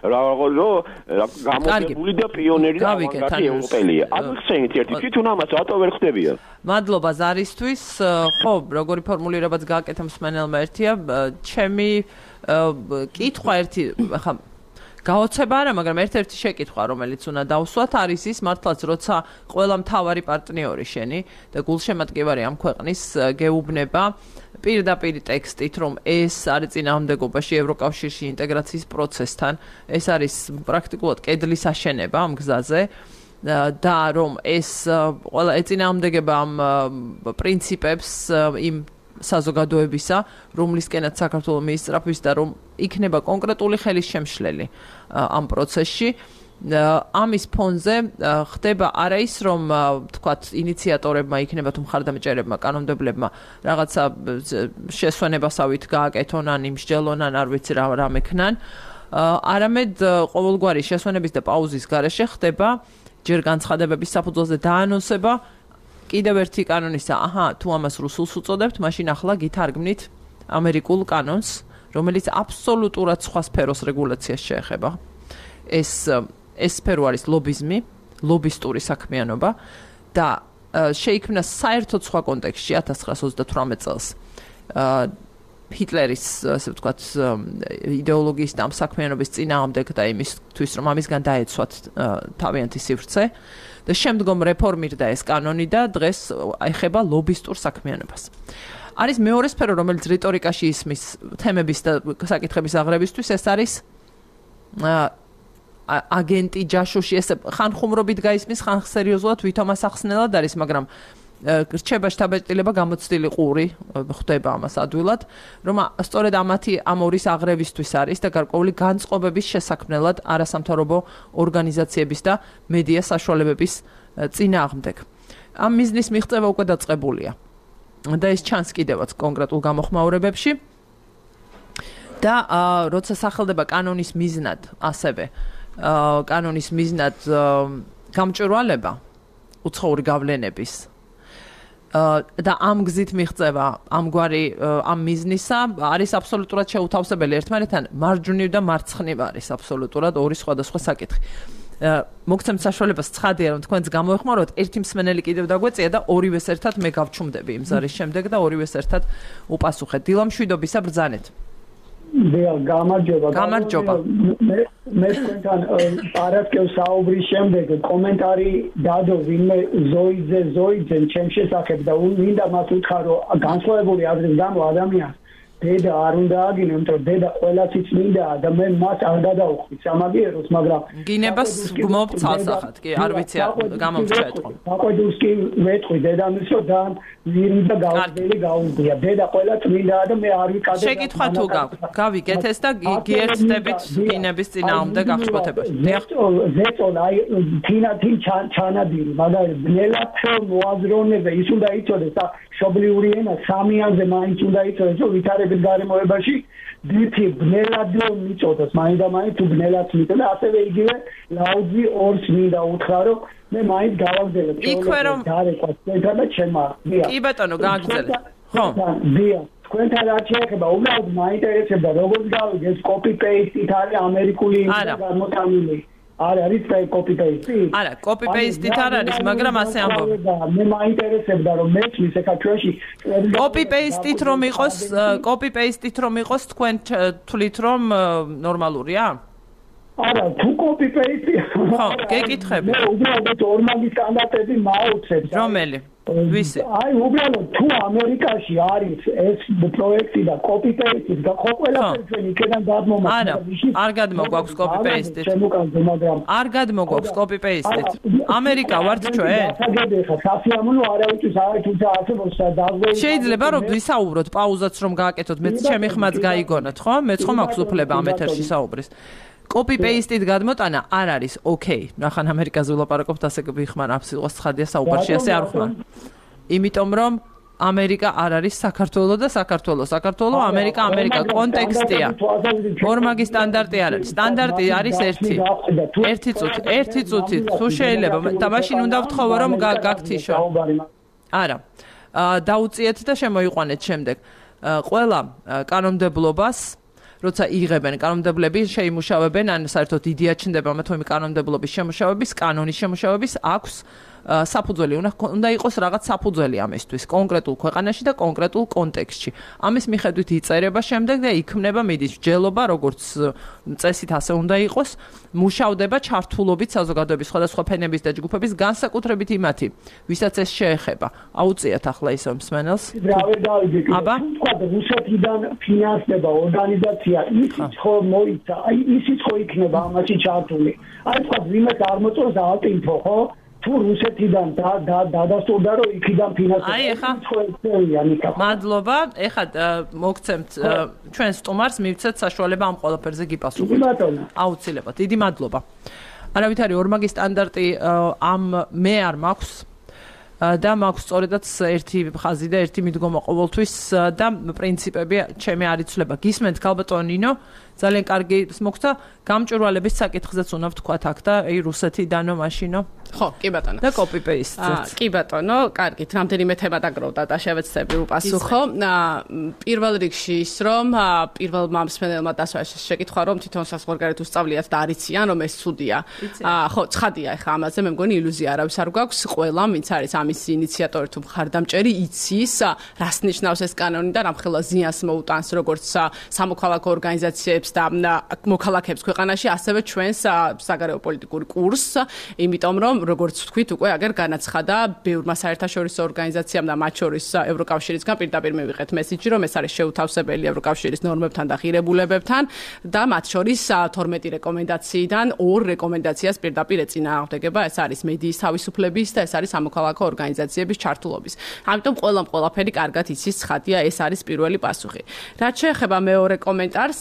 გამოდებული და პიონერი და ავანგარდი ევროპელია აღხსენით ერთი თვითონ ამას რატო ვერ ხდებია მადლობა ზარისთვის ხო როგორი ფორმულირებაც გააკეთა მსმენელმა ერთია ჩემი კითხვა ერთი ხა გაოცება არა მაგრამ ერთ-ერთი შეკითხვა რომელიც უნდა დავსვათ არის ის მართლაც როცა ყველა მთავარი პარტნიორი შენი და გულშემატკივარი ამ ქვეყნის გეუბნება პირდაპირ ტექსტით რომ ეს არის წინააღმდეგობაში ევროკავშირში ინტეგრაციის პროცესთან ეს არის პრაქტიკულად კედლის აშენება ამ გზაზე და რომ ეს ყველა ეწინააღმდეგება ამ პრინციპებს იმ საზოგადოებისა, რომლისკენაც საქართველოს მიისწრაფვის და რომ იქნება კონკრეტული ხელის შემშლელი ამ პროცესში. ამის ფონზე ხდება არა ის რომ თქვათ ინიციატორებმა იქნება თუ მხარდამჭერებმა კანონმდებლებმა რაღაცა შესვენებასავით გააკეთონ ან იმსჯელონ ან არ ვიცი რა მექნან არამედ ყოველგვარი შესვენების და პაუზის გარეშე ხდება ჯერ განცხადებების საფუძველზე დაანონსება კიდევ ერთი კანონისა თუ ამას რუსულს უწოდებთ მაშინ ახლა გითარგმნით ამერიკულ კანონს რომელიც აბსოლუტურად სხვა სფეროს რეგულაციას შეეხება ეს სფერო არის ლობიზმი, ლობისტური საქმიანობა და შეიქმნა საერთოდ სხვა კონტექსტში 1928 წელს ჰიტლერის ასე ვთქვათ იდეოლოგიის და ამ საქმიანობის წინააღმდეგ და იმისთვის რომ ამისგან დაეცვათ თავიანთი სივრცე და შემდგომ რეფორმირდა ეს კანონი და დღეს ეხება ლობისტურ საქმიანობას. არის მეორე სფერო რომელიც რიტორიკაში ისმის თემების და საკითხების აღრევისთვის ეს არის აგენტი ჯაშუში ეს ხან ხუმრობით გაისმის ხან სერიოზულად ვითომას ახსნელად არის მაგრამ რჩება შთაბეჭდილება გამოცდილი ყური ხდება ამას ადვილად რომ სწორედ ამ ორის აღრევისთვის არის და გარკვეული განწყობების შესაქმნელად არასამთავრობო ორგანიზაციების და მედია საშუალებების წინააღმდეგ ამ მიზნის მიღწევა უკვე დაწყებულია და ეს ჩანს კიდევაც კონკრეტულ გამოხმაურებებში და როცა სახელდება კანონის მიზნად ასევე კანონის მიზნად გამჭვირვალება უცხოური გავლენების და ამ გზით მიღწევა ამგვარი ამ მიზნისა არის აბსოლუტურად შეუთავსებელი ერთმანეთთან მარჯვნივ და მარცხნივ არის აბსოლუტურად ორი სხვადასხვა საკითხი მოგცემთ საშუალებას ცხადია რომ თქვენს გამოეხმაროთ ერთი მსმენელი კიდევ დაგვეწია და ორივეს ერთად მე გავჩუმდები იმ ზარის შემდეგ და ორივეს ერთად უპასუხეთ დილამშვიდობისა ბრძანეთ გამარჯობა. მე თქვენთან არასკევ საუბრის შემდეგ კომენტარი დადო ვინმე ზოიძე ჩემ შესახებ და მინდა მას უთხრა რომ განსხვავებული აზრის გამო ადამიანს დედა არ უნდა აგინო, იმიტომ რომ დედა ყველას იწმინდა და მე მას არ გადავხვით სამაგიეროს, მაგრამ გინებას გმობ ცალსახად, კი, არ ვიცი გამომწვე ეთქო. აყვედურს კი ვეთქვი დედამისო და ვირი და გავდელი გაუგია. დედა ყველა წმინდა და მე არ ვიკადე. შეკითხვა თუ გაქვთ, გავიგეთ ეს და გიერთდებით გინების წინააღმდეგ აღშფოთებაში. ზეწოლა აი თინ ჩანადირი, მაგრამ ბნელად მოაზროვნე ის უნდა იცოდეს და შობლიური ენა სამიანზე მაინც უნდა იცოდეს, რომ ვითარებით გარემოებაში დითი ბნელად მიწოდოს, მაინც და მაინც თუ ბნელად მიწოდა და ასევე იგივე ლაუძი ორს მინდა უთხრა, რომ მე მაინც გავაგზავნე ჩვეულებრივ დარეკვა თქვენთან და ჩემმა. კი ბატონო, გააგრძელეთ. ხო. დია, თქვენთან რა შეეხება, უბრალოდ მაინტერესებდა, როგორც გავიგე ეს copy paste-ით არის ამერიკული გამოტანილი. არის copy paste? არა, copy paste-ით არ არის, მაგრამ ასე ამბობ. მე მაინტერესებდა რომ მეცნის ეხა ჩვენში copy paste-ით რომ იყოს, copy paste-ით რომ იყოს, თქვენ თვლით რომ ნორმალურია? არა, თუ copy paste-ი. ხო, გეკითხები. მე უბრალოდ ორმაგი სტანდარტები მაუცებ. რომელი? ვისი? აი, უბრალოდ თუ ამერიკაში არის ეს პროექტი და copy paste-ით და ხო ყველაფერი ჩვენ იქიდან გადმომაქვს. არა, არ გადმოგვაქვს copy paste-ით. არ გადმოგვაქვს copy paste-ით. ამერიკა ვართ ჩვენ? საგები ხა საფიამონო არავითარ თუმცა არსებობს და დაგვეი. შეიძლება რომ ვისაუბროთ, პაუზაც რომ გააკეთოთ, მეც ჩემი ხმაც გაიგონოთ, ხო? მეც ხომ აქვს უფლება ამ ეთერში საუბრის. copy paste-ით გადმოტანა არ არის okay. ნახან ამერიკაზე ვლაპარაკობთ, ასე გიხმარ აბსოლუტურად ცხადია საუბარში, ასე არ ხმარ. იმიტომ რომ ამერიკა არ არის საქართველო და საქართველო ამერიკა კონტექსტია. ორმაგი სტანდარტი არ არის. სტანდარტი არის ერთი წუთი. თუ შეიძლება და მაშინ უნდა ვთხოვო რომ გაგთიშო. არა. დაუწიეთ და შემოიყვანეთ შემდეგ. ყველა კანონმდებლობას როცა იღებენ კანონმდებლები შეიმუშავებენ ან საერთოდ იდეა ჩნდება მათ თუმი კანონმდებლობის შემუშავების კანონის შემუშავების აქვს საფუძველი უნდა იყოს რაღაც საფუძველი ამისთვის კონკრეტულ ქვეყანაში და კონკრეტულ კონტექსტში. ამის მიხედვით იწერება შემდეგ და იქმნება მიდის მსჯელობა როგორც წესით ასე უნდა იყოს მუშავდება ჩართულობით საზოგადოების სხვადასხვა ფენების და ჯგუფების განსაკუთრებით იმათი ვისაც ეს შეეხება. აუწიათ ახლა ისო მსმენელს. აბა თქვა რუსეთიდან ფინანსდება ორგანიზაცია ისიც ხო მოიცა აი ისიც ხო იქნება ამაში ჩართული. აი თქვა ვინმე წარმოწოს ალტინფო ხო თუ რუსეთიდან დადასტურდა რომ იქიდან ფინანსდება. აი ეხა მადლობა. ეხა მოგცემთ ჩვენ სტუმარს მივცეთ საშუალება ამ ყველაფერზე გიპასუხოთ. აუცილებლად. დიდი მადლობა. არავით არის ორმაგი სტანდარტი ამ მე არ მაქვს და მაქვს სწორედაც ერთი ხაზი და ერთი მიდგომა ყოველთვის და პრინციპები ჩემი არ იცვლება. გისმენთ ქალბატონ ნინო ძალიან კარგი მოგცა გამჭვირვალების საკითხზეც უნდა ვთქვათ აქ და აი რუსეთიდანო მაშინო ხო, კი ბატონო. და copy paste. კი ბატონო, კარგით, რამდენიმე თემა დაგროვდა და შევეცდები უპასუხო. პირველ რიგში ის რომ პირველმა მსმენელმა დასვაში შეკითხა რომ თვითონ საზღვარგარეთ უსწავლიათ და არიციან რომ ეს ცუდია. ხო, ცხადია ეხა ამაზე მე მგონი ილუზია არავის არ გვაქვს. ყველამ ვინც არის ამის ინიციატორი თუ მხარდამჭერი იცის რას ნიშნავს ეს კანონი და რამხელა ზიანს მოუტანს როგორც სამოქალაქო ორგანიზაციებს და მოქალაქეებს ქვეყანაში, ასევე ჩვენს საგარეო პოლიტიკურ კურსს, იმიტომ რომ როგორც ვთქვით, უკვე აგერ განაცხადა ბევრმა საერთაშორისო ორგანიზაციამ და მათ შორის ევროკავშირისგან პირდაპირ მივიღეთ მესიჯი, რომ ეს არის შეუთავსებელი ევროკავშირის ნორმებთან და ღირებულებებთან და მათ შორის 12 რეკომენდაციიდან 2 რეკომენდაციას პირდაპირ ეწინააღმდეგება, ეს არის მედიის თავისუფლების და ეს არის სამოქალაქო ორგანიზაციების ჩართულობის. ამიტომ ყველაფერი კარგად იცის, ცხადია, ეს არის პირველი პასუხი. რაც შეეხება მეორე კომენტარს,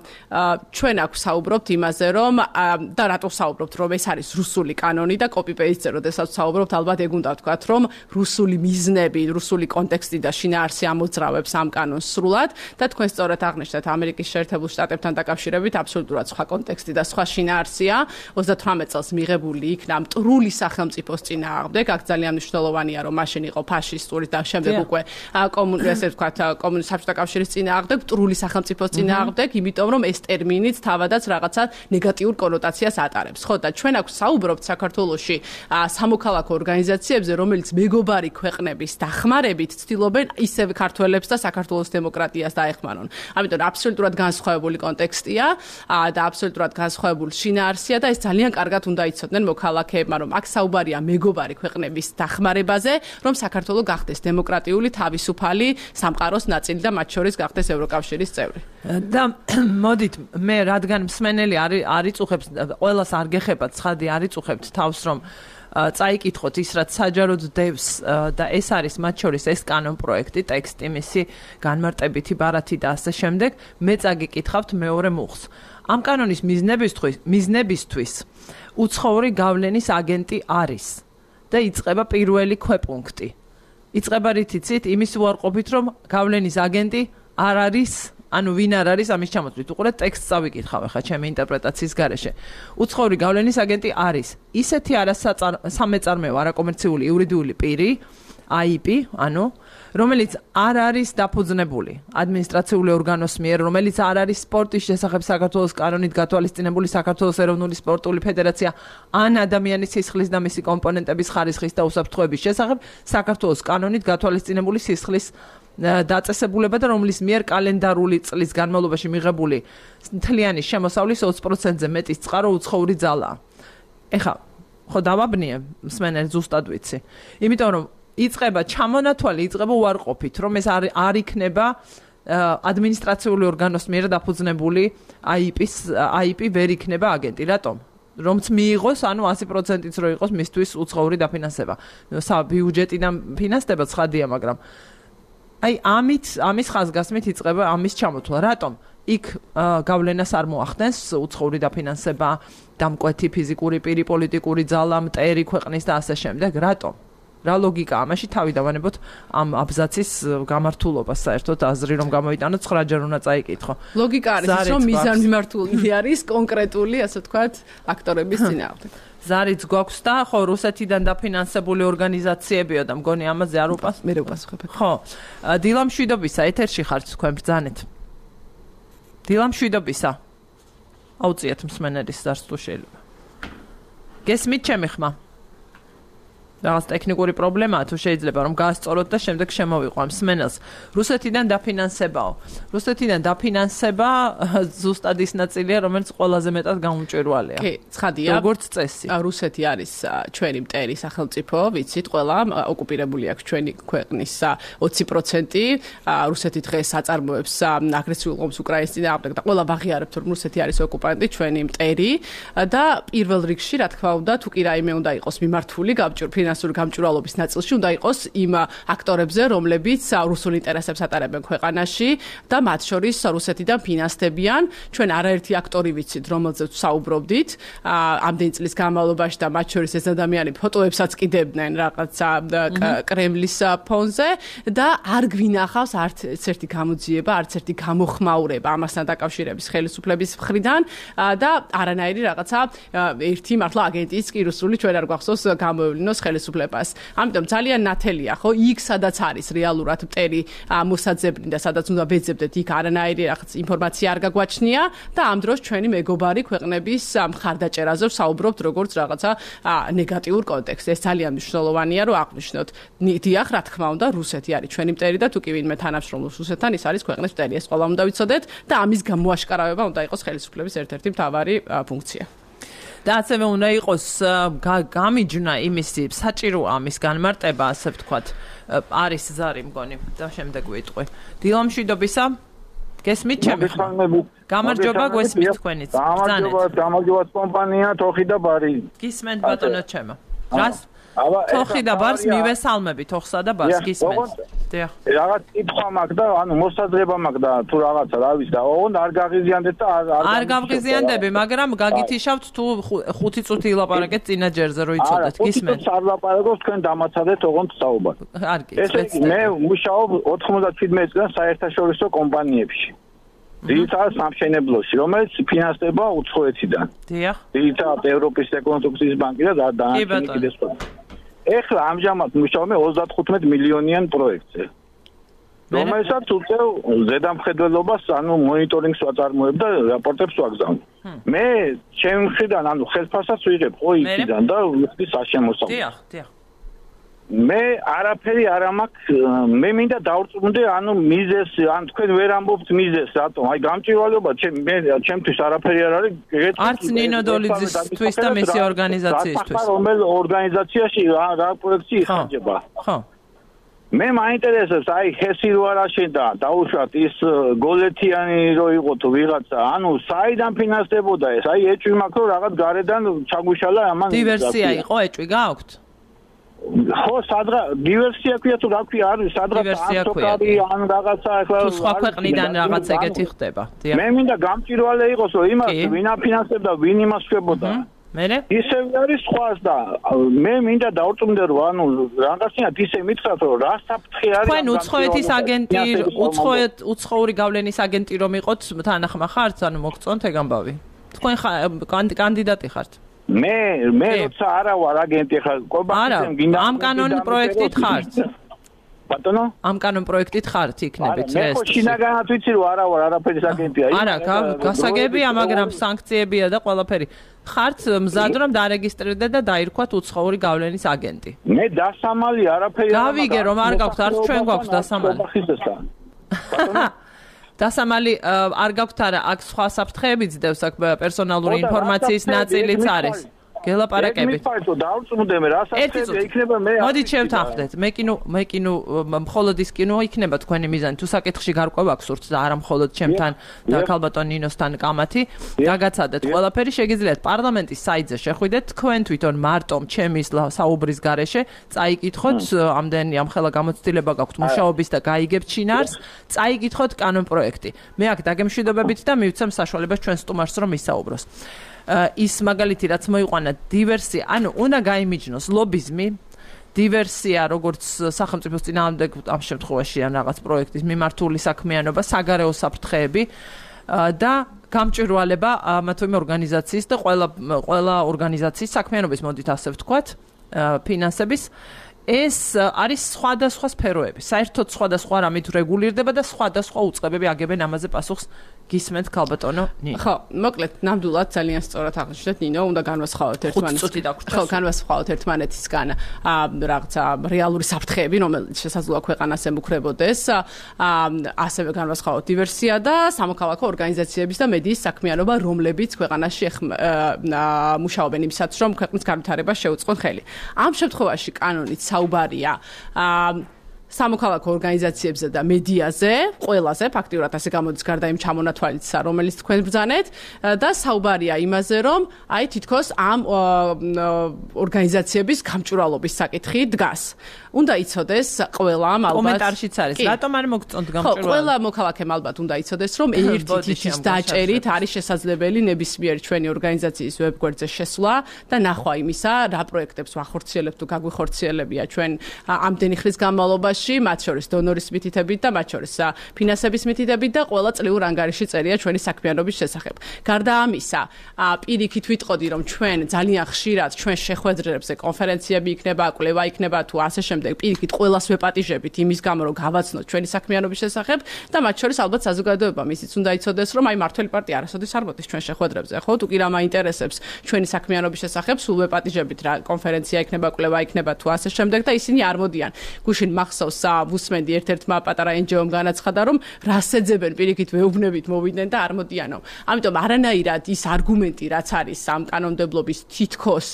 ჩვენ აქ საუბრობთ იმაზე, რომ და რატო საუბრობთ, რომ ეს არის რუსული კანონი და copy paste-ზე როდესაც საუბრობთ, ალბათ ეგ უნდა ვთქვათ, რომ რუსული მიზნები, რუსული კონტექსტი და შინაარსი ამოძრავებს ამ კანონს სრულად და თქვენ სწორად აღნიშნეთ, ამერიკის შეერთებულ შტატებთან დაკავშირებით აბსოლუტურად სხვა კონტექსტი და სხვა შინაარსია. 38 წელს მიღებული იქნა მტრული სახელმწიფოს წინააღმდეგ, აქ ძალიან მნიშვნელოვანია, რომ მაშინ იყო ფაშისტური და შემდეგ უკვე ესე ვთქვათ, კომუნისტური საბჭოთა კავშირის წინააღმდეგ, მტრული სახელმწიფოს წინააღმდეგ, იმიტომ რომ ეს ტერმინიც თავადაც რაღაცა ნეგატიურ კონოტაციას ატარებს. ხო და ჩვენ აქ საუბრობთ საქართველოში სამოქალაქო ორგანიზაციებზე, რომელიც მეგობარი ქვეყნების დახმარებით ცდილობენ ისევ ქართველებს და საქართველოს დემოკრატიას დაეხმარონ. ამიტომ აბსოლუტურად განსხვავებული კონტექსტია და აბსოლუტურად განსხვავებული შინაარსია და ეს ძალიან კარგად უნდა იცოდნენ მოქალაქეებმა, რომ აქ საუბარია მეგობარი ქვეყნების დახმარებაზე, რომ საქართველო გახდეს დემოკრატიული, თავისუფალი სამყაროს ნაწილი და მათ შორის გახდეს ევროკავშირის წევრი. და მოდით მე რადგან მსმენელი არ იწუხებს ყველას არ გეხებათ ცხადი არ იწუხებთ თავს რომ წაიკითხოთ ის რაც საჯაროდ დევს და ეს არის მათ შორის ეს კანონ პროექტი ტექსტი მისი განმარტებითი ბარათი და ასე შემდეგ მე წაგიკითხავთ მეორე მუხს ამ კანონის მიზნებისთვის უცხოური გავლენის აგენტი არის და იწყება პირველი ქვეპუნქტი იწყება რითიცით იმის უარყოფით რომ გავლენის აგენტი არ არის ანუ ვინ არ არის ამის ჩამოთვლით უყურეთ ტექსტს წავიკითხავ ახლა ჩემი ინტერპრეტაციის გარეშე უცხოური გავლენის აგენტი არის ისეთი სამეწარმეო არაკომერციული იურიდიული პირი IP ანუ რომელიც არ არის დაფუძნებული ადმინისტრაციული ორგანოს მიერ რომელიც არ არის სპორტის შესახებ საქართველოს კანონით გათვალისწინებული საქართველოს ეროვნული სპორტული ფედერაცია ან ადამიანის სისხლის და მისი კომპონენტების ხარისხის და უსაფრთხოების შესახებ საქართველოს კანონით გათვალისწინებული სისხლის დაწესებულება და რომლის მიერ კალენდარული წლის განმავლობაში მიღებული მთლიანი შემოსავლის 20%-ზე მეტის წყარო უცხოური ძალაა. ეხლა ხო დავაბნიე მსმენელი ზუსტად ვიცი. იმიტომ რომ იწყება ჩამონათვალი, იწყება უარყოფით, რომ ეს არ იქნება ადმინისტრაციული ორგანოს მიერ დაფუძნებული IP ვერ იქნება აგენტი. რატომ? რომც მიიღოს, ანუ 100%-იც რო იყოს მისთვის უცხოური დაფინანსება. ბიუჯეტიდან ფინანსდება ცხადია, მაგრამ აი ამის ხაზგასმით იწყება ამის ჩამოთვლა. რატომ? იქ გავლენას არ მოახდენს უცხოური დაფინანსება, დამკვეთი ფიზიკური პირი, პოლიტიკური ძალა, მტერი ქვეყნის და ასე შემდეგ. რატომ? რა ლოგიკაა ამაში თავი დავანებოთ ამ აბზაცის გამართულობას საერთოდ აზრი რომ გამოვიტანოთ 9-ჯერ უნდა წაიკითხო. ლოგიკა არის რომ მიზანმიმართული არის კონკრეტული ასე ვთქვათ აქტორების წინააღმდეგ. ზარიც გვაქვს და ხო რუსეთიდან დაფინანსებული ორგანიზაციებიო და მგონი ამაზე არ უპას მე ვპასუხებ. ხო დილამშვიდობისა ეთერში ხართ თქვენ ბრძანეთ. დილამშვიდობისა აუწიეთ მსმენელის ზარს თუ შეიძლება. გესმით ჩემი ხმა? რაღაც ტექნიკური პრობლემაა თუ შეიძლება რომ გაასწოროთ და შემდეგ შემოვიყვანო მსმენელს. რუსეთიდან დაფინანსებაო. რუსეთიდან დაფინანსება ზუსტად ის ნაწილია, რომელიც ყველაზე მეტად გაუმჭვირვალეა. კი, ცხადია. როგორც წესი. რუსეთი არის ჩვენი მტერი სახელმწიფო, ვიცით, ყველა ოკუპირებული აქვს ჩვენი ქვეყნის 20%. რუსეთი დღეს აწარმოებს აგრესიულ ომს უკრაინის წინააღმდეგ და ყველა ვაღიარებთ რომ რუსეთი არის ოკუპანტი, ჩვენი მტერი და პირველ რიგში, რა თქმა უნდა, თუ კი რაიმე უნდა იყოს მიმართული ფინანსური გამჭვირვალობის ნაწილში უნდა იყოს იმ აქტორებზე, რომლებიც რუსულ ინტერესებს ატარებენ ქვეყანაში და მათ შორის რუსეთიდან ფინანსდებიან. ჩვენ არაერთი აქტორი ვიცით, რომელზეც საუბრობდით ამდენი წლის განმავლობაში და მათ შორის ეს ადამიანები ფოტოებსაც კიდებდნენ რაღაცა კრემლის ფონზე და არ გვინახავს არც ერთი გამოძიება, არც ერთი გამოხმაურება ამასთან დაკავშირების ხელისუფლების მხრიდან და არანაირი რაღაცა ერთი მართლა აგენტიც კი რუსული ჩვენ არ გვახსოვს გამოევლინოს ხელისუფლებას. ამიტომ ძალიან ნათელია, ხო, იქ სადაც არის რეალურად მტერი მოსაძებნი და სადაც უნდა ვეძებდეთ, იქ არანაირი რაღაც ინფორმაცია არ გაგვაჩნია და ამ დროს ჩვენი მეგობარი ქვეყნების მხარდაჭერაზე ვსაუბრობთ როგორც რაღაცა ნეგატიურ კონტექსტს. ეს ძალიან მნიშვნელოვანია, რომ აღვნიშნოთ. დიახ, რა თქმა უნდა, რუსეთი არის ჩვენი მტერი და თუ კი ვინმე თანამშრომლობს რუსეთთან, ის არის ქვეყნის მტერი. ეს ყველა უნდა ვიცოდეთ და ამის გამოაშკარავება უნდა იყოს ხელისუფლების ერთ-ერთი მთავარი ფუნქცია. და ასევე უნდა იყოს გამიჯნა იმისი საჭიროა ამის განმარტება, ასე ვთქვათ, არის ზარი მგონი და შემდეგ ვიტყვი. დილამშვიდობისა გესმით ჩემი ხმა? გამარჯობა გვესმით თქვენიც. გამარჯობა კომპანია თოხი და ბარი. გისმენთ ბატონო ჩემო. რას? თოხი და ბარს მივესალმებით, თოხსა და ბარს გისმენთ. დიახ. რაღაც კითხვა მაქვს და ანუ მოსაზრება მაქვს და თუ რაღაცა რა ვიცი და ოღონდ არ გაღიზიანდეთ და არ გავღიზიანდები, მაგრამ გაგითიშავთ თუ 5 წუთი ილაპარაკეთ წინა ჯერზე რომ იცოდეთ, გისმენთ. არ ლაპარაკობ, თქვენ დამაცადეთ ოღონდ საუბარ. არ გიწევთ. მე მუშაობ 97 წლიდან საერთაშორისო კომპანიებში. ძირითადად სამშენებლოში, რომელიც ფინანსდება უცხოეთიდან. დიახ. ძირითადად ევროპის რეკონსტრუქციის ბანკი და დანარჩენი კიდე სხვა. ეხლა ამჟამად მუშაობენ 35 მილიონიან პროექტზე. რომელსაც უწევ ზედამხედველობას, ანუ მონიტორინგს ვაწარმოებ და რაპორტებს ვაგზავნ. მე ჩემი მხრიდან, ანუ ხელფასსაც ვიღებ ყოიციდან და ვიხდი საშემოსავლო. დიახ, დიახ. მე არაფერი არ მაქვს, მე მინდა დავწუნდე, ანუ მიზეს, ან თქვენ ვერ ამბობთ მიზეს, რატომ? აი გამჭირვალეობა ჩემთვის არაფერი არ არის, არც ნინო დოლიძისთვის და მისი ორგანიზაციისთვის. რომელ ორგანიზაციაში რა პროექტი იხარჯება? ხო. მე მაინტერესებს, აი ჰესი რო არ აშენდა, დაუშვათ ის გოლეთიანი რო იყო თუ ვიღაცა, ანუ საიდან ფინანსდებოდა ეს? აი ეჭვი მაქვს, რომ რაღაც გარედან ჩაგვიშალა ამან. დივერსია იყო, ეჭვი გააქვთ? ხო, სადღა დივერსია ქვია თუ რა ქვია, არის სადღაც ანტოკარი ან რაღაცა ახლა თუ სხვა ქვეყნიდან რაღაც ეგეთი ხდება. დიახ. მე მინდა გამჭირვალე იყოს, რომ იმას ვინ აფინანსებდა, ვინ იმას შვებოდა. მერე? ისევ არის სხვას და მე მინდა დავწუნდე, რომ ანუ რაღაცნაირად ისე მითხრათ, რომ რა საფრთხე არის. თქვენ უცხოეთის აგენტი, უცხოური გავლენის აგენტი რომ იყოთ, თანახმა ხართ, ანუ მოგწონთ ეგ ამბავი. თქვენ კანდიდატი ხართ. მე როცა არა ვარ აგენტი ხარ კობახიძემ გინდა ამ კანონ პროექტით ხართ ბატონო ამ კანონ პროექტით ხართ იქნებით ეს მე ხო შინაგანად ვიცი რომ არა ვარ არაფერის აგენტია არა გასაგებია მაგრამ სანქციებია და ყველაფერი ხართ მზად რომ დარეგისტრირდეთ და დაირქვათ უცხოური გავლენის აგენტი მე დასამალი არაფერი გავიგე რომ არ გაქვთ არც ჩვენ გვაქვს დასამალი დასამალი არ გაქვთ არა აქ სხვა საფრთხეები ძდევს აქ პერსონალური ინფორმაციის ნაწილიც არის გელაპარაკებით მოდით შევთანხმდეთ მე კინო მხოლოდ ის კინო იქნება თქვენი მიზანი თუ საკითხში გარკვევა აქვს სურთ და არა მხოლოდ ჩემთან და ქალბატონ ნინოსთან კამათი გაგაცადეთ ყველაფერი შეგიძლიათ პარლამენტის საიტზე შეხვიდეთ თქვენ თვითონ მარტომ ჩემის საუბრის გარეშე წაიკითხოთ ამდენი ამხელა გამოცდილება გაქვთ მუშაობის და გაიგებთ შინაარს წაიკითხოთ კანონ პროექტი მე აქ დაგემშვიდობებით და მივცემ საშუალებას ჩვენ სტუმარს რომ ისაუბროს ის მაგალითი რაც მოიყვანა დივერსია, ანუ უნდა გაიმიჯნოს ლობიზმი დივერსია, როგორც სახელმწიფოს წინააღმდეგ ამ შემთხვევაში ან რაღაც პროექტის მიმართული საქმიანობა, საგარეო საფრთხეები და გამჭვირვალება ამა ორგანიზაციის და ყველა ორგანიზაციის საქმიანობის მოდით ასე ვთქვათ, ფინანსების ეს არის სხვადასხვა სფეროები. საერთოდ სხვადასხვა რამით რეგულირდება და სხვადასხვა უწყებები აგებენ ამაზე პასუხს გისმენთ ქალბატონო ნინო. ხო, მოკლედ, ნამდვილად ძალიან სწორად აღნიშნეთ ნინო, უნდა განვასხვაოთ ერთმანეთისგან რაღაცა რეალური საფრთხეები, რომელიც შესაძლოა ქვეყანას ემუქრებოდეს, ასევე განვასხვაოთ დივერსია და სამოქალაქო ორგანიზაციების და მედიის საქმიანობა, რომლებიც ქვეყანაში მუშაობენ იმისათვის, რომ ქვეყნის განვითარებას შეუწყონ ხელი. ამ შემთხვევაში კანონით საუბარია სამოქალაქო ორგანიზაციებზე და მედიაზე, ყველაზე ფაქტიურად ასე გამოდის გარდა იმ ჩამონათვალისა, რომელიც თქვენ ბრძანეთ და საუბარია იმაზე, რომ აი თითქოს ამ ორგანიზაციების გამჭვირვალობის საკითხი დგას. უნდა იცოდეს ყველამ ალბათ კომენტარშიც არის. რატომ არ მოგწონთ გამჭვირვალება? ხო, ყველა მოქალაქემ ალბათ უნდა იცოდეს, რომ ერთი თითის დაჭერით არის შესაძლებელი ნებისმიერი ჩვენი ორგანიზაციის ვებგვერდზე შესვლა და ნახვა იმისა, რა პროექტებს ვახორციელებთ თუ გაგვიხორციელებია ჩვენ ამდენი ხნის განმავლობაში, მათ შორის დონორის მითითებით და მათ შორის ფინანსების მითითებით და ყველა წლიურ ანგარიში წერია ჩვენი საქმიანობის შესახებ. გარდა ამისა, პირიქით ვიტყოდი, რომ ჩვენ ძალიან ხშირად ჩვენ შეხვედრებზე კონფერენციები იქნება, კვლევა იქნება თუ ასე შემდეგ პირიქით ყველას ვეპატიჟებით იმის გამო რომ გავაცნოთ ჩვენი საქმიანობის შესახებ და მათ შორის ალბათ საზოგადოებამ ისიც უნდა იცოდეს რომ აი მართველი პარტია არასოდეს არ მოდის ჩვენ შეხვედრებზე ხო თუ კი რა მაინტერესებს ჩვენი საქმიანობის შესახებ სულ ვეპატიჟებით რა კონფერენცია იქნება კვლევა იქნება თუ ასე შემდეგ და ისინი არ მოდიან გუშინ მახსოვს ვუსმენდი ერთ-ერთმა პატარა NGO-მ განაცხადა რომ რას ეძებენ პირიქით ვეუბნებით მოვიდნენ და არ მოდიანო ამიტომ არანაირად ის არგუმენტი რაც არის ამ კანონმდებლობის თითქოს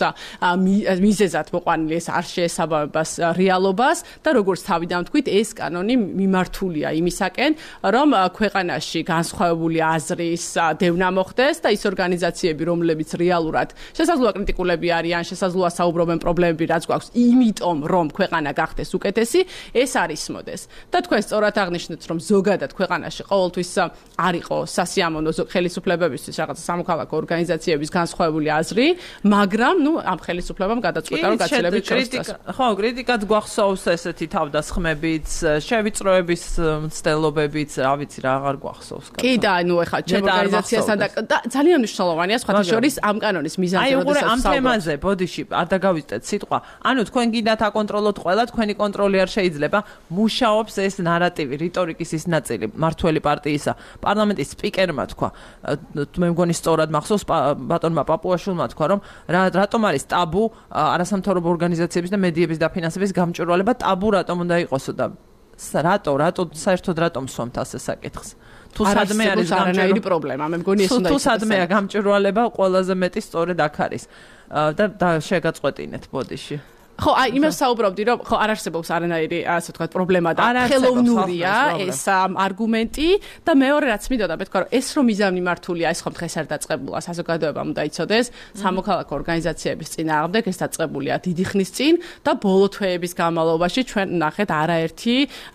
მიზეზად მოყვანილი ეს არ შეესაბამებას რეალობას და როგორც თავიდან თქვით ეს კანონი მიმართულია იმისაკენ რომ ქვეყანაში განსხვავებული აზრის დევნა მოხდეს და ის ორგანიზაციები რომლებიც რეალურად შესაძლოა კრიტიკულები არიან შესაძლოა საუბრობენ პრობლემები რაც გვაქვს იმიტომ რომ ქვეყანა გახდეს უკეთესი ეს არის მოდეს და თქვენ სწორად აღნიშნეთ რომ ზოგადად ქვეყანაში ყოველთვის არ იყო სასიამოვნო ხელისუფლებებისთვის რაღაცა სამოქალაქო ორგანიზაციების განსხვავებული აზრი მაგრამ ნუ ამ ხელისუფლებამ გადაწყვიტა რომ გაცილებით შევსწროს ხო კრიტიკაც გვახსოვს ესეთი თავდასხმებიც შევიწროების მცდელობებიც რა ვიცი რა აღარ გვახსოვს კი და ნუ ეხლა ჩემ ორგანიზაციასთან და ძალიან მნიშვნელოვანია სხვათა შორის ამ კანონის მიზანზე როდესაც ამ თემაზე ბოდიში არ დაგავიწყეთ სიტყვა ანუ თქვენ გინდათ აკონტროლოთ ყველა თქვენი კონტროლი არ შეიძლება მუშაობს ეს ნარატივი რიტორიკის ის ნაწილი მართველი პარტიისა პარლამენტის სპიკერმა თქვა მე მგონი სწორად მახსოვს ბატონმა პაპუაშვილმა თქვა რომ რატომ არის ტაბუ არასამთავრობო ორგანიზაციების და მედიების დაფინანსების გამჭვირვალება ტაბუ რატომ უნდა იყოსო და რატო საერთოდ რატომ სვამთ ასე საკითხს თუ სადმე არის არანაირი პრობლემა მე მგონი ეს უნდა თუ სადმეა გამჭვირვალება ყველაზე მეტი სწორედ აქ არის და შეგაწყვეტინეთ ბოდიში ხო, აი იმას საუბრობდი, რომ ხო არ არსებობს არანაირი, ასე ვთქვათ, პრობლემა და ხელოვნურია ეს არგუმენტი და მეორე რაც მინდოდა, მე თქვა, რომ ეს რომ მიზანმიმართულია, ეს ხომ დღეს არ დაწყებულა, საზოგადოებამ უნდა იცოდეს, სამოქალაქო ორგანიზაციების წინააღმდეგ ეს დაწყებულია დიდი ხნის წინ და ბოლო თვეების განმავლობაში ჩვენ ნახეთ არაერთი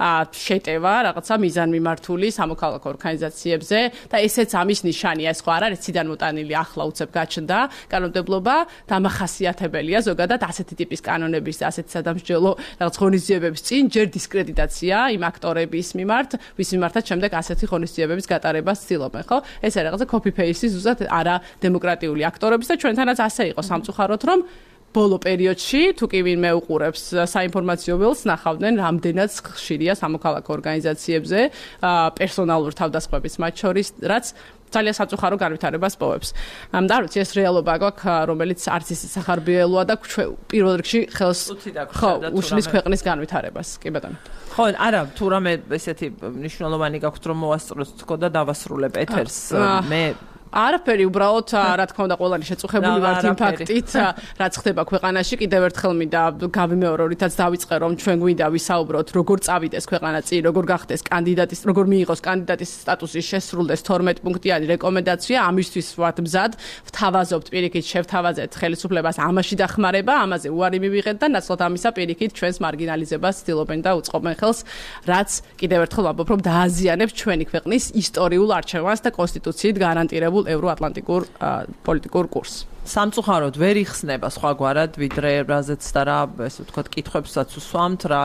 შეტევა რაღაცა მიზანმიმართული სამოქალაქო ორგანიზაციებზე და ესეც ამის ნიშანია, ეს ხო არ არის ციდან მოტანილი ახლა უცებ გაჩნდა კანონმდებლობა და ამახასიათებელია ზოგადად ასეთი ტიპის კანონები და ასეთ სადამსჯელო რაღაც ღონისძიებების წინ ჯერ დისკრედიტაცია იმ აქტორების მიმართ, ვის მიმართაც შემდეგ ასეთი ღონისძიებების გატარებას ცდილობენ, ხო? ეს არის რაღაცა copy paste ზუსტად არა დემოკრატიული აქტორების და ჩვენთანაც ასე იყო სამწუხაროდ რომ ბოლო პერიოდში თუ კი ვინმე უყურებს საინფორმაციო ველს ნახავდნენ რამდენად ხშირია სამოქალაქო ორგანიზაციებზე პერსონალურ თავდასხმების მათ შორის რაც ძალიან საწუხარო განვითარებას პოვებს. და ვიცი ეს რეალობა გვაქვს რომელიც არც ისე სახარბიელოა და პირველ რიგში ხელს ხო უშლის ქვეყნის განვითარებას. კი ბატონო. ხო, არა, თუ რამე ესეთი მნიშვნელოვანი გაქვთ რომ მოვასწროთ თქო და დავასრულებ ეთერს მე არაფერი უბრალოდ რა თქმა უნდა ყველანი შეწუხებული ვართ იმ ფაქტით რაც ხდება ქვეყანაში კიდევ ერთხელ მინდა გავიმეორო რითაც დავიწყე რომ ჩვენ გვინდა ვისაუბროთ როგორ წავიდეს ქვეყანა წინ როგორ გახდეს კანდიდატის როგორ მიიღოს კანდიდატის სტატუსი შესრულდეს 12 პუნქტიანი რეკომენდაცია ამისთვის ვართ მზად ვთავაზობთ პირიქით შევთავაზეთ ხელისუფლებას ამაში დახმარება ამაზე უარი მივიღეთ და ნაცვლად ამისა პირიქით ჩვენს მარგინალიზებას ცდილობენ და უწყობენ ხელს რაც კიდევ ერთხელ ვამბობ რომ დააზიანებს ჩვენი ქვეყნის ისტორიულ არჩევანს და კონსტიტუციით გარანტირებულ ევროატლანტიკურ პოლიტიკურ კურსს. სამწუხაროდ ვერ იხსნება სხვაგვარად ვიდრე რაზეც და რა ესე ვთქვათ კითხვებსაც უსვამთ რა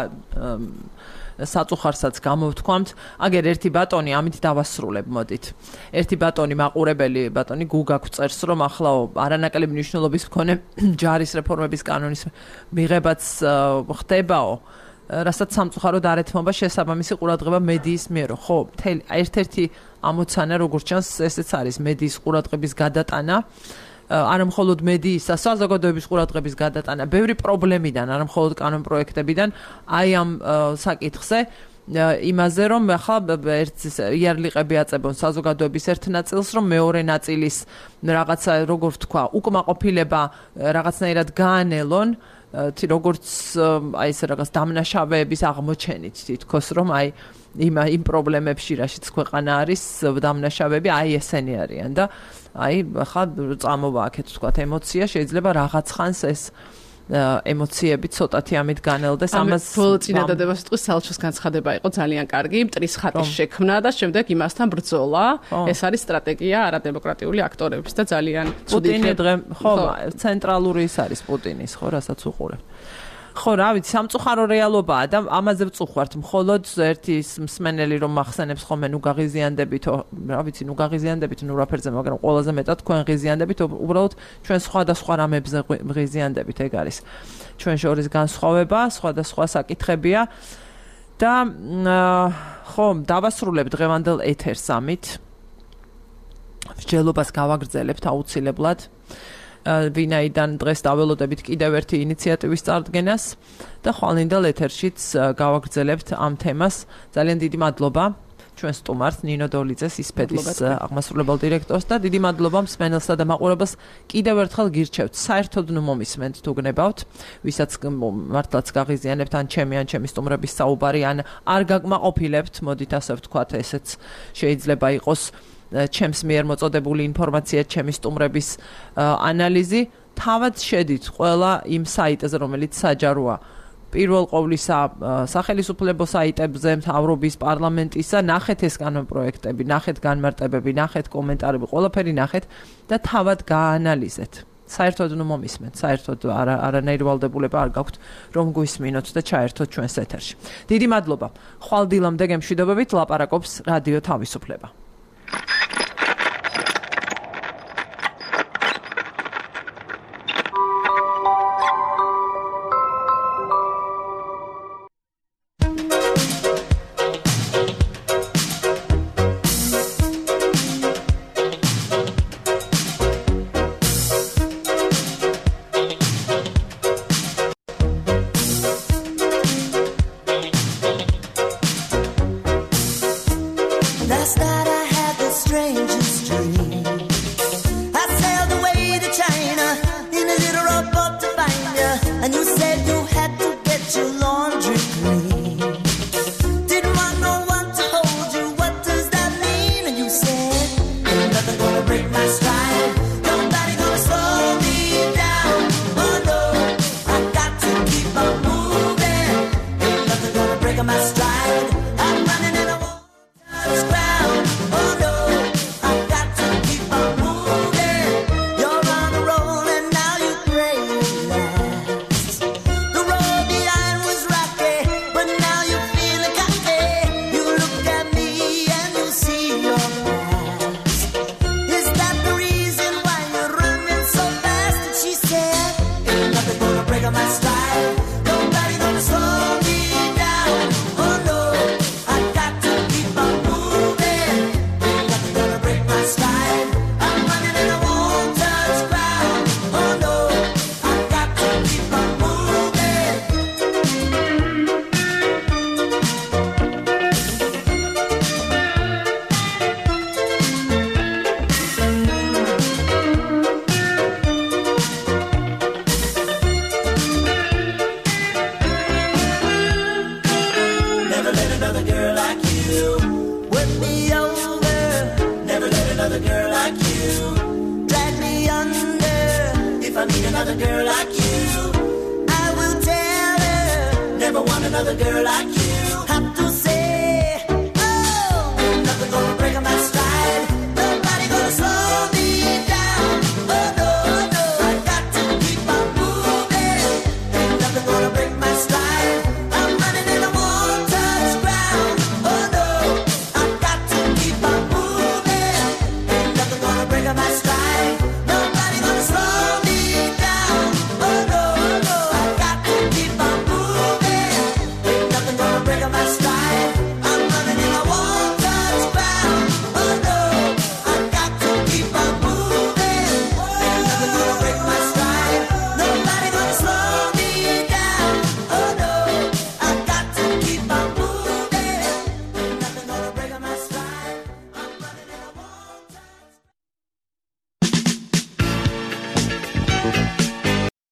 საწუხარსაც გამოვთქვამთ. აგერ ერთი ბატონი ამით დავასრულებ მოდით. ერთი ბატონი მაყურებელი ბატონი გუგა გვწერს რომ ახლა არანაკლები მნიშვნელობის მქონე ჯარის რეფორმების კანონის მიღებაც ხდებაო. რასაც სამწუხაროდ არ ეთმობა შესაბამისი ყურადღება მედიის მიერო. ხო, ერთ-ერთი ამოცანა როგორც ჩანს ესეც არის მედიის ყურადღების გადატანა. არა მხოლოდ მედიისა, საზოგადოების ყურადღების გადატანა, ბევრი პრობლემიდან, არა მხოლოდ კანონპროექტებიდან, აი ამ საკითხზე, იმაზე რომ ახლა იარლიყები აწებონ საზოგადოების ერთ ნაწილს, რომ მეორე ნაწილის რაღაცა, როგორ ვთქვა, უკმაყოფილება რაღაცნაირად გაანელონ, როგორც აი ეს რაღაც დამნაშავეების აღმოჩენით თითქოს რომ აი იმ პრობლემებში რაშიც ქვეყანა არის დამნაშავეები აი ესენი არიან და აი ახლა წამოვა აქეთ ვთქვათ ემოცია შეიძლება რაღაც ხანს ეს ემოციები ცოტათი ამით განელდეს ამას ბოლო წინადადება სიტყვის სალჩოს განცხადება იყო ძალიან კარგი მტრის ხატის შექმნა და შემდეგ იმასთან ბრძოლა ეს არის სტრატეგია არადემოკრატიული აქტორების და ძალიან პუტინი დღე ხო ცენტრალური ის არის პუტინის ხო რასაც უყურებ ხო რა ვიცი სამწუხარო რეალობაა და ამაზე ვწუხართ მხოლოდ ერთი მსმენელი რომ ახსენებს ხოლმე ნუ გაღიზიანდებითო რა ვიცი ნუ გაღიზიანდებით ნუ რაფერზე მაგრამ ყველაზე მეტად თქვენ ღიზიანდებით უბრალოდ ჩვენ სხვადასხვა რამებზე ღიზიანდებით ეგ არის ჩვენ შორის განსხვავება სხვადასხვა საკითხებია და ხო დავასრულებ დღევანდელ ეთერს ამით მსჯელობას გავაგრძელებთ აუცილებლად ვინაიდან დღეს დაველოდებით კიდევ ერთი ინიციატივის წარდგენას და ხვალინდელ ეთერშიც გავაგრძელებთ ამ თემას. ძალიან დიდი მადლობა ჩვენ სტუმარს ნინო დოლიძეს ისპედის აღმასრულებელ დირექტორს და დიდი მადლობა მსმენელსა და მაყურებელს კიდევ ერთხელ გირჩევთ. საერთოდ ნუ მომისმენთ თუ გნებავთ, ვისაც მართლაც გაღიზიანებთ ან ჩემი სტუმრების საუბარი ან არ გაკმაყოფილებთ, მოდით ასე ვთქვათ, ესეც შეიძლება იყოს ჩემს მიერ მოწოდებული ინფორმაცია, ჩემი სტუმრების ანალიზი, თავად შედით ყველა იმ საიტზე, რომელიც საჯაროა. პირველ ყოვლისა სახელმწიფო საიტებზე, მთავრობის, პარლამენტისა, ნახეთ ეს კანონპროექტები, ნახეთ განმარტებები, ნახეთ კომენტარები, ყველაფერი ნახეთ და თავად გაანალიზეთ. საერთოდ ნუ მომისმენთ, საერთოდ არანაირი ვალდებულება არ გაქვთ, რომ გვისმინოთ და ჩაერთოთ ჩვენს ეთერში. დიდი მადლობა. ხვალდილამდე გემშვიდობებით ლაპარაკობს რადიო თავისუფლება. another girl like you. I will tell her, never want another girl like you.